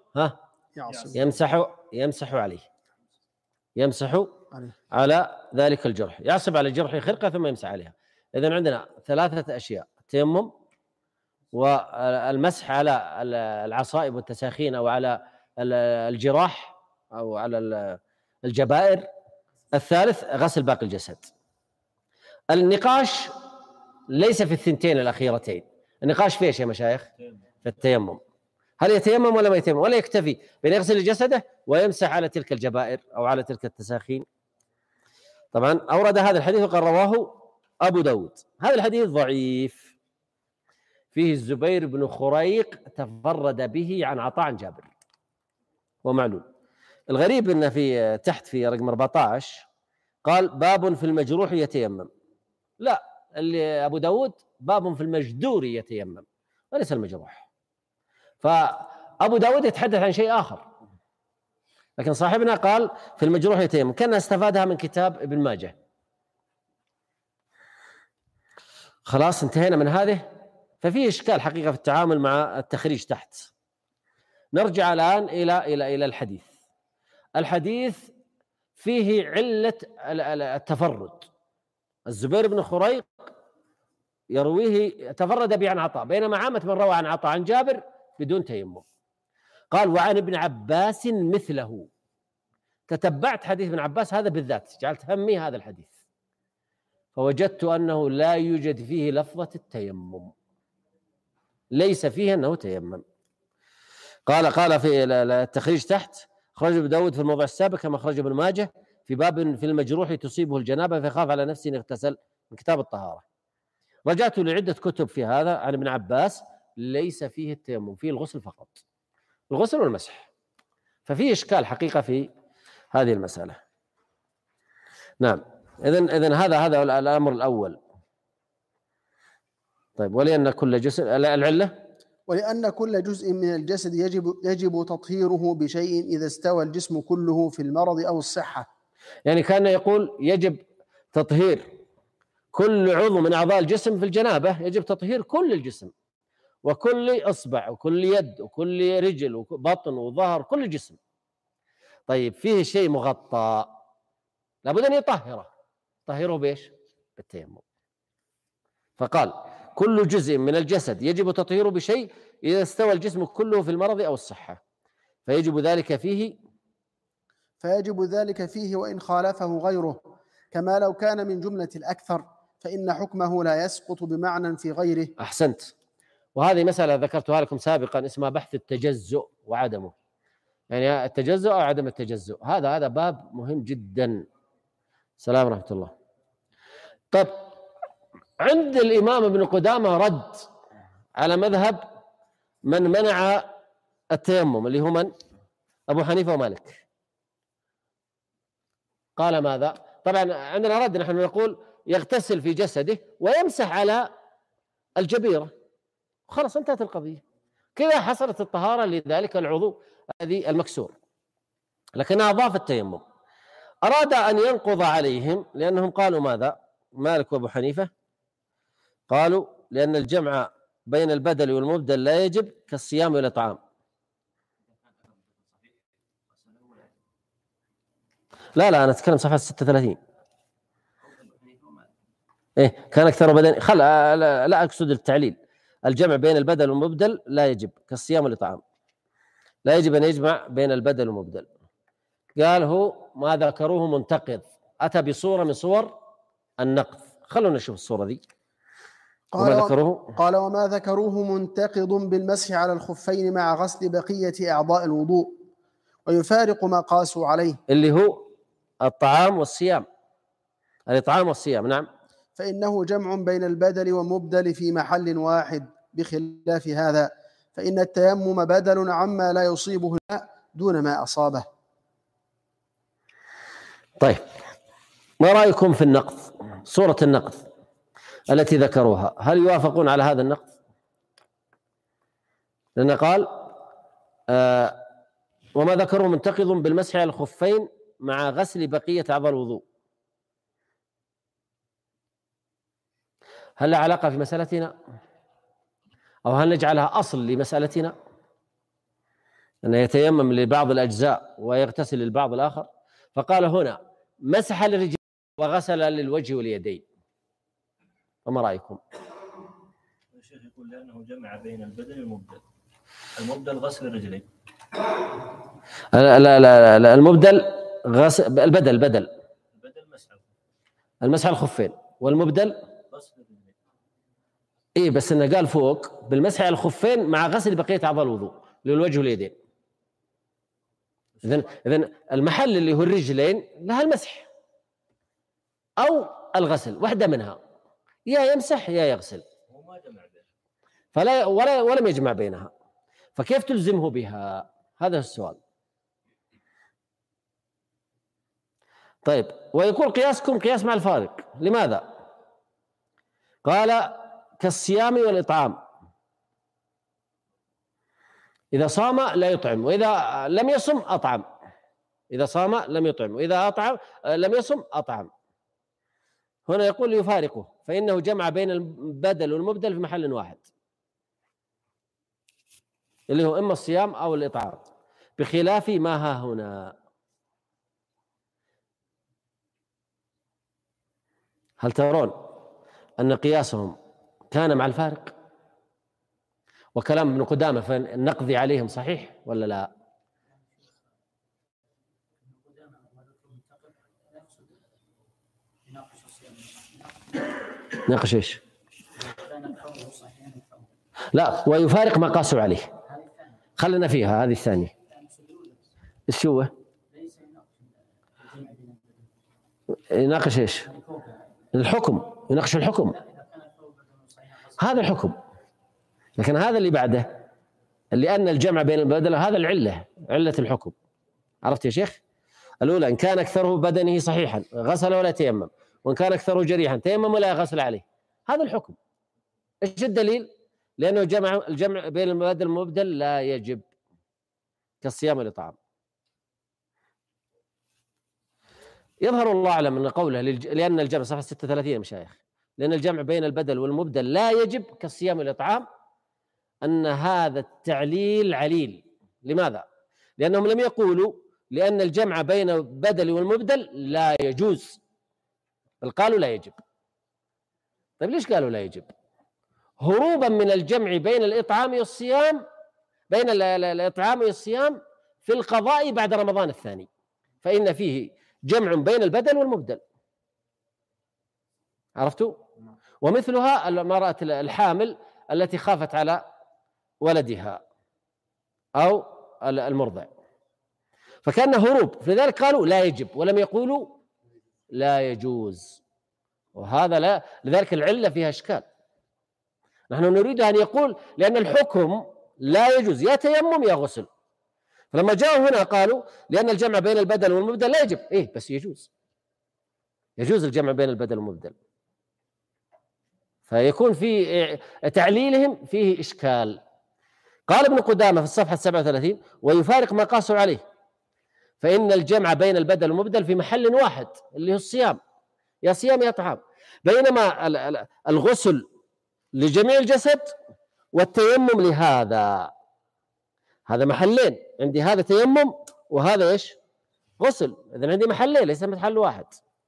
يمسح عليه، يمسح على ذلك الجرح، يعصب على الجرح خرقة ثم يمسح عليها. إذن عندنا 3 أشياء: التيمم والمسح على العصائب والتساخين أو على الجراح أو على الجبائر، الثالث غسل باقي الجسد. النقاش ليس في الثنتين الأخيرتين، النقاش في ايش يا مشايخ؟ في التيمم. هل يتيمم ولا ما يتيمم؟ ولا يكتفي بأن يغسل جسده ويمسح على تلك الجبائر أو على تلك التساخين؟ طبعا أورد هذا الحديث وقال رواه أبو داود. هذا الحديث ضعيف، فيه الزبير بن خريق تفرد به عن عطاء عن جابر ومعلول. الغريب أن في تحت في رقم 14 قال: باب في المجروح يتيمم. لا، اللي أبو داود باب في المجدور يتيمم وليس المجروح. فأبو داود يتحدث عن شيء آخر، لكن صاحبنا قال في المجروح يتيمم، كان استفادها من كتاب ابن ماجه. خلاص انتهينا من هذه. ففيه إشكال حقيقة في التعامل مع التخريج تحت. نرجع الآن إلى الحديث. الحديث فيه علة التفرد. الزبير بن خريق يرويه تفرد به عن عطاء، بينما عامة من روى عن عطاء عن جابر بدون تيمم. قال: وعن ابن عباس مثله. تتبعت حديث ابن عباس هذا بالذات، جعلت همي هذا الحديث، فوجدت أنه لا يوجد فيه لفظة التيمم، ليس فيه أنه تيمم. قال في التخريج تحت: أخرج ابن داود في الموضع السابق كما أخرج ابن ماجه في باب في المجروح تصيبه الجنابة فيخاف على نفسه إن اغتسل، من كتاب الطهارة. رجعت لعدة كتب في هذا عن ابن عباس، ليس فيه التيمم، فيه الغسل فقط، الغسل والمسح. ففيه إشكال حقيقة في هذه المسألة. نعم. إذن هذا الأمر الأول. طيب ولأن كل جزء العلة ولأن كل جزء من الجسد يجب تطهيره بشيء إذا استوى الجسم كله في المرض أو الصحة. يعني كان يقول يجب تطهير كل عضو من أعضاء الجسم في الجنابة، يجب تطهير كل الجسم وكل إصبع وكل يد وكل رجل وبطن وظهر، كل الجسم. طيب فيه شيء مغطى لابد أن طهره بإيش؟ بالتيمم. فقال كل جزء من الجسد يجب تطهيره بشيء إذا استوى الجسم كله في المرض أو الصحة، فيجب ذلك فيه وإن خالفه غيره، كما لو كان من جملة الأكثر فإن حكمه لا يسقط بمعنى في غيره. أحسنت. وهذه مسألة ذكرتها لكم سابقا اسمها بحث التجزؤ وعدمه، يعني التجزؤ أو عدم التجزؤ، هذا باب مهم جدا. السلام ورحمة الله. طيب عند الإمام ابن قدامة رد على مذهب من منع التيمم اللي هو من؟ أبو حنيفة ومالك. قال ماذا؟ طبعا عندنا رد، نحن نقول يغتسل في جسده ويمسح على الجبيرة، خلاص انتهت القضية، كذا حصلت الطهارة لذلك العضو الذي المكسور. لكنها أضاف التيمم. أراد أن ينقض عليهم لأنهم قالوا ماذا؟ مالك وأبو حنيفة قالوا لأن الجمع بين البدل والمبدل لا يجب كالصيام والإطعام. لا أنا أتكلم صفحة 36. إيه كان أكثر بدن لا أقصد التعليل. الجمع بين البدل والمبدل لا يجب كالصيام والإطعام، لا يجب أن يجمع بين البدل والمبدل. قال هو ما ذكروه منتقض، أتى بصورة من صور النقض. خلونا نشوف الصورة دي. قال وما ذكروه منتقض بالمسح على الخفين مع غسل بقية أعضاء الوضوء، ويفارق ما قاسوا عليه اللي هو الطعام والصيام، الإطعام والصيام. نعم. فإنه جمع بين البدل ومبدل في محل واحد، بخلاف هذا فإن التيمم بدل عما لا يصيبه الماء دون ما أصابه. طيب ما رأيكم في النقض؟ صورة النقض التي ذكروها، هل يوافقون على هذا النقض؟ لأنه قال وما ذكروه منتقض بالمسح على الخفين مع غسل بقية أعضاء الوضوء. هل لها علاقة في مسألتنا أو هل نجعلها أصل لمسألتنا أنه يتيمم لبعض الأجزاء ويغتسل للبعض الآخر؟ فقال هنا مسح للرجل وغسل للوجه واليدين، فما رأيكم؟ الشيخ يقول لأنه جمع بين البدن والمبدل. المبدل غسل الرجلين. لا المبدل غسل البدل مسح الخفين، والمبدل غسل الرجلين. إيه بس إنه قال فوق بالمسح على الخفين مع غسل بقية أعضاء الوضوء للوجه واليدين. إذن المحل اللي هو الرجلين لها المسح أو الغسل، واحدة منها، يا يمسح يا يغسل، وما جمع بينها فلا ولم يجمع بينها، فكيف تلزمه بها؟ هذا السؤال. طيب ويقول قياسكم قياس مع الفارق، لماذا؟ قال كالصيام والإطعام، إذا صام لا يطعم، وإذا لم يصم أطعم. إذا صام لم يطعم، وإذا أطعم لم يصم أطعم. هنا يقول يفارقه فإنه جمع بين البدل والمبدل في محل واحد اللي هو إما الصيام أو الإطعام، بخلاف ما ها هنا. هل ترون أن قياسهم كان مع الفارق؟ وكلام ابن قدامة فالنقضي عليهم صحيح ولا لا؟ ناقش ايش؟ لا ويفارق ما قاسوا عليه. خلنا فيها هذه الثانية. ايش هو؟ يناقش ايش؟ الحكم، يناقش الحكم، هذا الحكم. لكن هذا اللي بعده اللي أن الجمع بين البدل هذا العلة، علة الحكم. عرفت يا شيخ؟ الأولى إن كان أكثره بدنه صحيحا غسل ولا تيمم، وإن كان أكثره جريحا تيمم ولا غسل عليه، هذا الحكم. ايش الدليل؟ لأنه الجمع بين المبدل والمبدل لا يجب كالصيام والإطعام. يظهر الله أعلم أن قوله لأن الجمع صفحة 36 يا مشايخ، لأن الجمع بين البدل والمبدل لا يجب كالصيام والإطعام، أن هذا التعليل عليل. لماذا؟ لأنهم لم يقولوا لأن الجمع بين البدل والمبدل لا يجوز، بل قالوا لا يجب. طيب ليش قالوا لا يجب؟ هروبا من الجمع بين الإطعام والصيام، بين الإطعام والصيام في القضاء بعد رمضان الثاني، فإن فيه جمع بين البدل والمبدل. عرفتوا؟ ومثلها المرأة الحامل التي خافت على ولدها أو المرضع، فكان هروب، فلذلك قالوا لا يجب ولم يقولوا لا يجوز. وهذا لا، لذلك العلة فيها إشكال. نحن نريد أن يقول لأن الحكم لا يجوز، يا تيمم يا غسل. فلما جاءوا هنا قالوا لأن الجمع بين البدل والمبدل لا يجب، إيه بس يجوز الجمع بين البدل والمبدل، فيكون في تعليلهم فيه إشكال. قال ابن قدامة في الصفحة 37: ويفارق ما قاسوا عليه، فإن الجمع بين البدل والمبدل في محل واحد اللي هو الصيام، يا صيام يا طعام، بينما الغسل لجميع الجسد والتيمم لهذا، هذا محلين عندي، هذا تيمم وهذا ايش؟ غسل. إذن عندي محلين ليس محل واحد.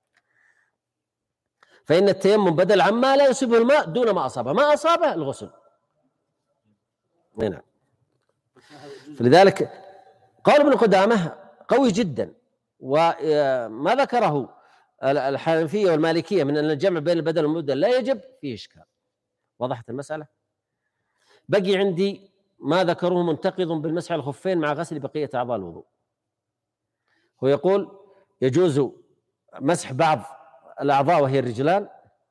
فإن التيمم بدل عما لا يصيبه الماء دون ما أصابه، ما أصابه الغسل. نعم. فلذلك قول ابن قدامة قوي جدا، وما ذكره الحنفية والمالكية من أن الجمع بين البدل والمبدل لا يجب فيه إشكال. وضحت المسألة؟ بقي عندي ما ذكروه منتقض بالمسح على الخفين مع غسل بقية أعضاء الوضوء. هو يقول يجوز مسح بعض الأعضاء وهي الرجلان،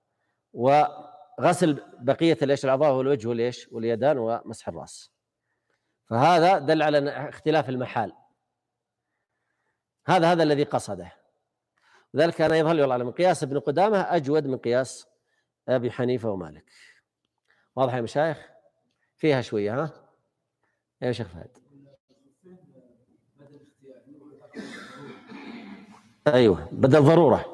وغسل بقية الأعضاء والوجه واليش واليدان ومسح الرأس. فهذا دل على اختلاف المحال، هذا الذي قصده. ذلك كان يظهر لي والله من قياس ابن قدامة أجود من قياس أبي حنيفة ومالك. واضح يا مشايخ؟ فيها شوية ها؟ يا شيخ فهد. أيوه بدل ضرورة.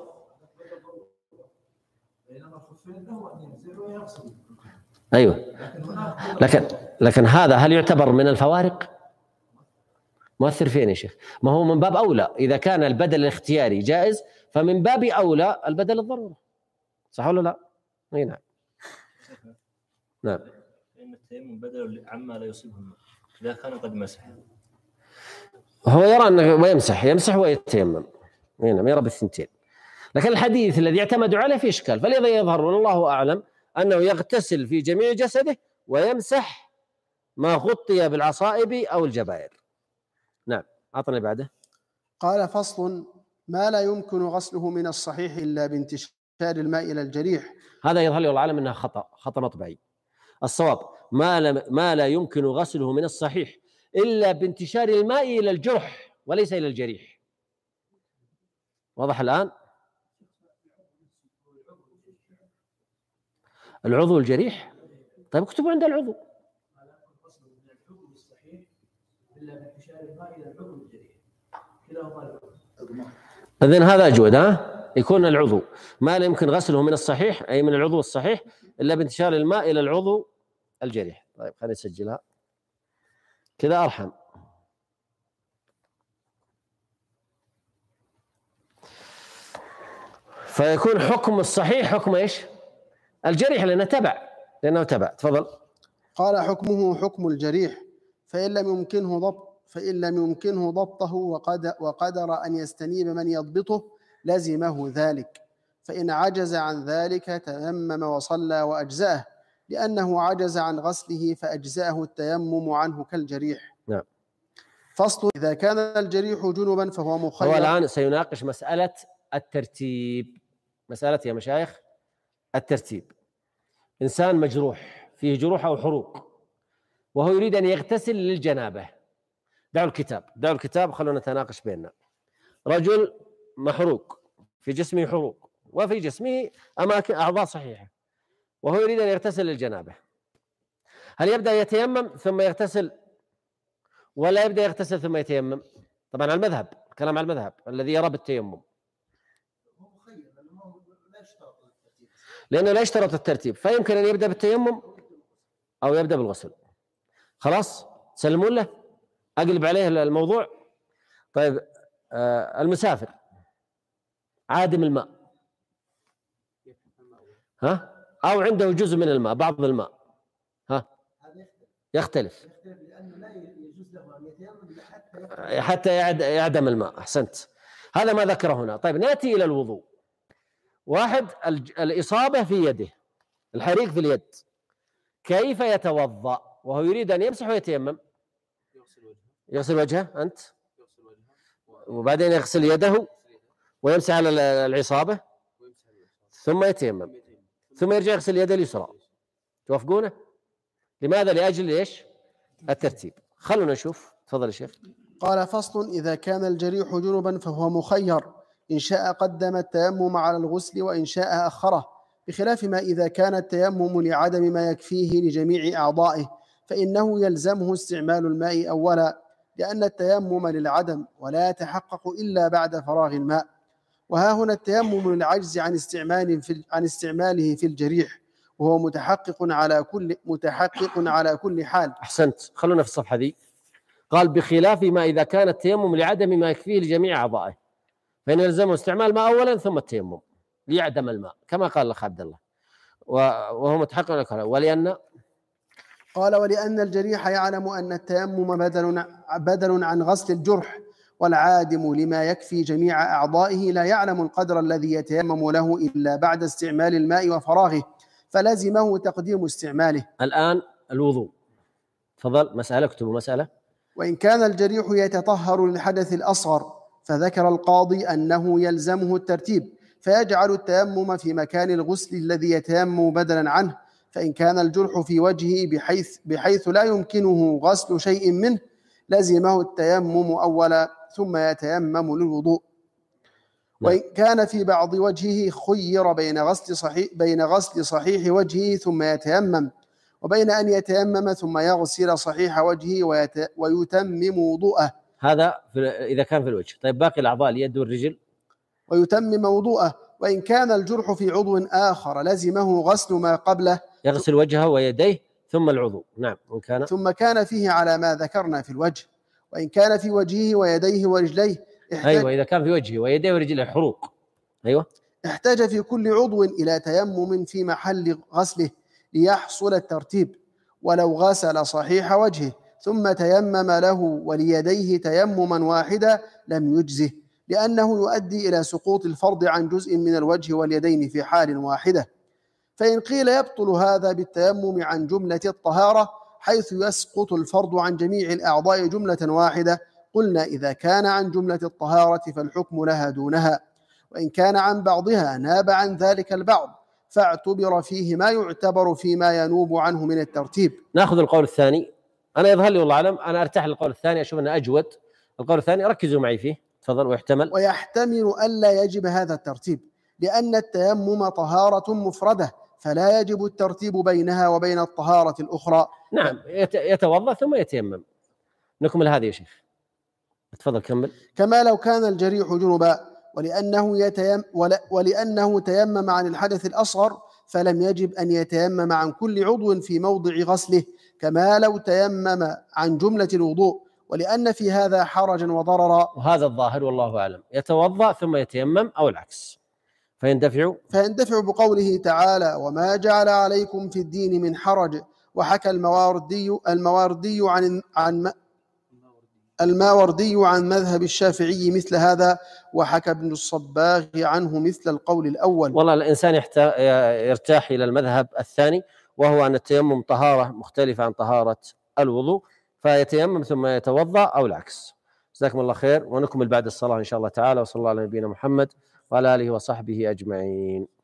أيوه لكن هذا هل يعتبر من الفوارق؟ مؤثر فين يا شيخ؟ ما هو من باب أولى إذا كان البدل الاختياري جائز فمن باب أولى البدل الضرورة، صح ولا لا؟ أي نعم. نعم. إن التيمم بدل عما لا يصيبه الماء إذا كان قد مسح. هو يرى أنه يمسح ويتيمم. أي نعم، يرى بالثنتين. لكن الحديث الذي اعتمدوا عليه فيه إشكال، فلذا يظهر والله أعلم أنه يغتسل في جميع جسده ويمسح ما غطي بالعصائب أو الجبائر. نعم. أعطنا بعده. قال: فصل: ما لا يمكن غسله من الصحيح إلا بانتشار الماء إلى الجريح. هذا يظهر لي والله أعلم أنها خطأ مطبعي. الصواب ما لا يمكن غسله من الصحيح إلا بانتشار الماء إلى الجرح وليس إلى الجريح. واضح الآن؟ العضو الجريح؟ طيب اكتبوا عند العضو. إذن هذا أجود، يكون العضو ما لا يمكن غسله من الصحيح أي من العضو الصحيح إلا بانتشار الماء إلى العضو الجريح. طيب خلينا نسجلها كذا أرحم. فيكون حكم الصحيح حكم إيش؟ الجريح لأنه تبع. تفضل. قال: حكمه حكم الجريح، فإن لم يمكنه ضبطه وقدر أن يستنيب من يضبطه لزمه ذلك، فإن عجز عن ذلك تيمم وصلى وأجزأه، لأنه عجز عن غسله فأجزأه التيمم عنه كالجريح. نعم. فصل: إذا كان الجريح جنبا فهو مخير. هو الآن سيناقش مسألة الترتيب. مسألة يا مشايخ الترتيب. إنسان مجروح، فيه جروح أو حروق، وهو يريد أن يغتسل للجنابة. دعوا الكتاب خلونا نتناقش بيننا. رجل محروق، في جسمه حروق وفي جسمه أعضاء صحيحة، وهو يريد أن يغتسل للجنابة، هل يبدأ يتيمم ثم يغتسل ولا يبدأ يغتسل ثم يتيمم؟ طبعا على المذهب، كلام على المذهب الذي يرى بالتيمم، لأنه لا يشترط الترتيب، فيمكن أن يبدأ بالتيمم أو يبدأ بالغسل. خلاص تسلمون له؟ أقلب عليه الموضوع. طيب المسافر عادم الماء، ها، أو عنده جزء من الماء، بعض الماء، ها، يختلف حتى يعدم الماء. أحسنت، هذا ما ذكره هنا. طيب نأتي إلى الوضوء. واحد الإصابة في يده، الحريق في اليد، كيف يتوضأ وهو يريد أن يمسح ويتيمم؟ يغسل وجهه أنت، وبعدين يغسل يده ويمسح على العصابة ثم يتيمم، ثم يرجع يغسل يده اليسرى. توافقونه؟ لماذا؟ لأجل إيش؟ الترتيب. خلونا نشوف، تفضل يا شيخ. قال: فصل: إذا كان الجريح جنبا فهو مخير، إن شاء قدم التيمم على الغسل وإن شاء أخره، بخلاف ما إذا كان التيمم لعدم ما يكفيه لجميع أعضائه فإنه يلزمه استعمال الماء أولا، لأن التيمم للعدم ولا يتحقق إلا بعد فراغ الماء. وها هنا التيمم للعجز عن استعماله في الجريح، وهو متحقق على كل حال. أحسنت، خلونا في الصفحة ذي. قال: بخلاف ما إذا كان التيمم لعدم ما يكفيه لجميع أعضائه فإن يلزمه استعمال الماء أولا ثم التيمم ليعدم الماء، كما قال الأخ عبد الله، وهو متحقق ولأن الجريح يعلم أن التيمم بدل عن غسل الجرح، والعادم لما يكفي جميع أعضائه لا يعلم القدر الذي يتيمم له إلا بعد استعمال الماء وفراغه، فلزمه تقديم استعماله. الآن الوضوء، تفضل. مسألة، اكتبوا مسألة. وإن كان الجريح يتطهر للحدث الأصغر فذكر القاضي أنه يلزمه الترتيب، فيجعل التيمم في مكان الغسل الذي يتيمم بدلا عنه. فإن كان الجرح في وجهه بحيث لا يمكنه غسل شيء منه لزمه التيمم أولا ثم يتيمم للوضوء. وإن كان في بعض وجهه خير بين غسل صحيح وجهه ثم يتيمم، وبين أن يتيمم ثم يغسل صحيح وجهه ويتمم وضوءه. هذا إذا كان في الوجه. طيب باقي الأعضاء، اليد والرجل، ويتمم وضوءه. وإن كان الجرح في عضو آخر لزمه غسل ما قبله، يغسل وجهه ويديه ثم العضو. نعم. ثم كان فيه على ما ذكرنا في الوجه. وإن كان في وجهه ويديه ورجليه أيوة، إذا كان في وجهه ويديه ورجليه حروق، أيوة، احتاج في كل عضو إلى تيمم في محل غسله ليحصل الترتيب. ولو غسل صحيح وجهه ثم تيمم له وليديه تيمما واحدا لم يجزه، لأنه يؤدي إلى سقوط الفرض عن جزء من الوجه واليدين في حال واحدة. فإن قيل يبطل هذا بالتيمم عن جملة الطهارة حيث يسقط الفرض عن جميع الأعضاء جملة واحدة، قلنا إذا كان عن جملة الطهارة فالحكم لها دونها، وإن كان عن بعضها ناب عن ذلك البعض فاعتبر فيه ما يعتبر فيما ينوب عنه من الترتيب. نأخذ القول الثاني. أنا يظهر لي والله أعلم أنا أرتاح للقول الثاني، أشوف أنه أجود. القول الثاني ركزوا معي فيه، تفضل. ويحتمل ألا يجب هذا الترتيب، لأن التيمم طهارة مفردة فلا يجب الترتيب بينها وبين الطهارة الأخرى. نعم، يتوضأ ثم يتيمم. نكمل هذه يا شيخ، تفضل كمل. كما لو كان الجريح جنبا ولأنه تيمم عن الحدث الأصغر فلم يجب أن يتيمم عن كل عضو في موضع غسله كما لو تيمم عن جملة الوضوء، ولأن في هذا حرجا وضررا. وهذا الظاهر والله أعلم، يتوضأ ثم يتيمم أو العكس، فيندفع بقوله تعالى: وما جعل عليكم في الدين من حرج. وحكى الماوردي عن مذهب الشافعي مثل هذا، وحكى ابن الصباغ عنه مثل القول الأول. والله الإنسان يرتاح إلى المذهب الثاني، وهو أن التيمم طهارة مختلفة عن طهارة الوضوء، فيتيمم ثم يتوضأ أو العكس. جزاكم الله خير، ونكمل بعد الصلاة إن شاء الله تعالى. وصلى الله على نبينا محمد وعلى آله وصحبه أجمعين.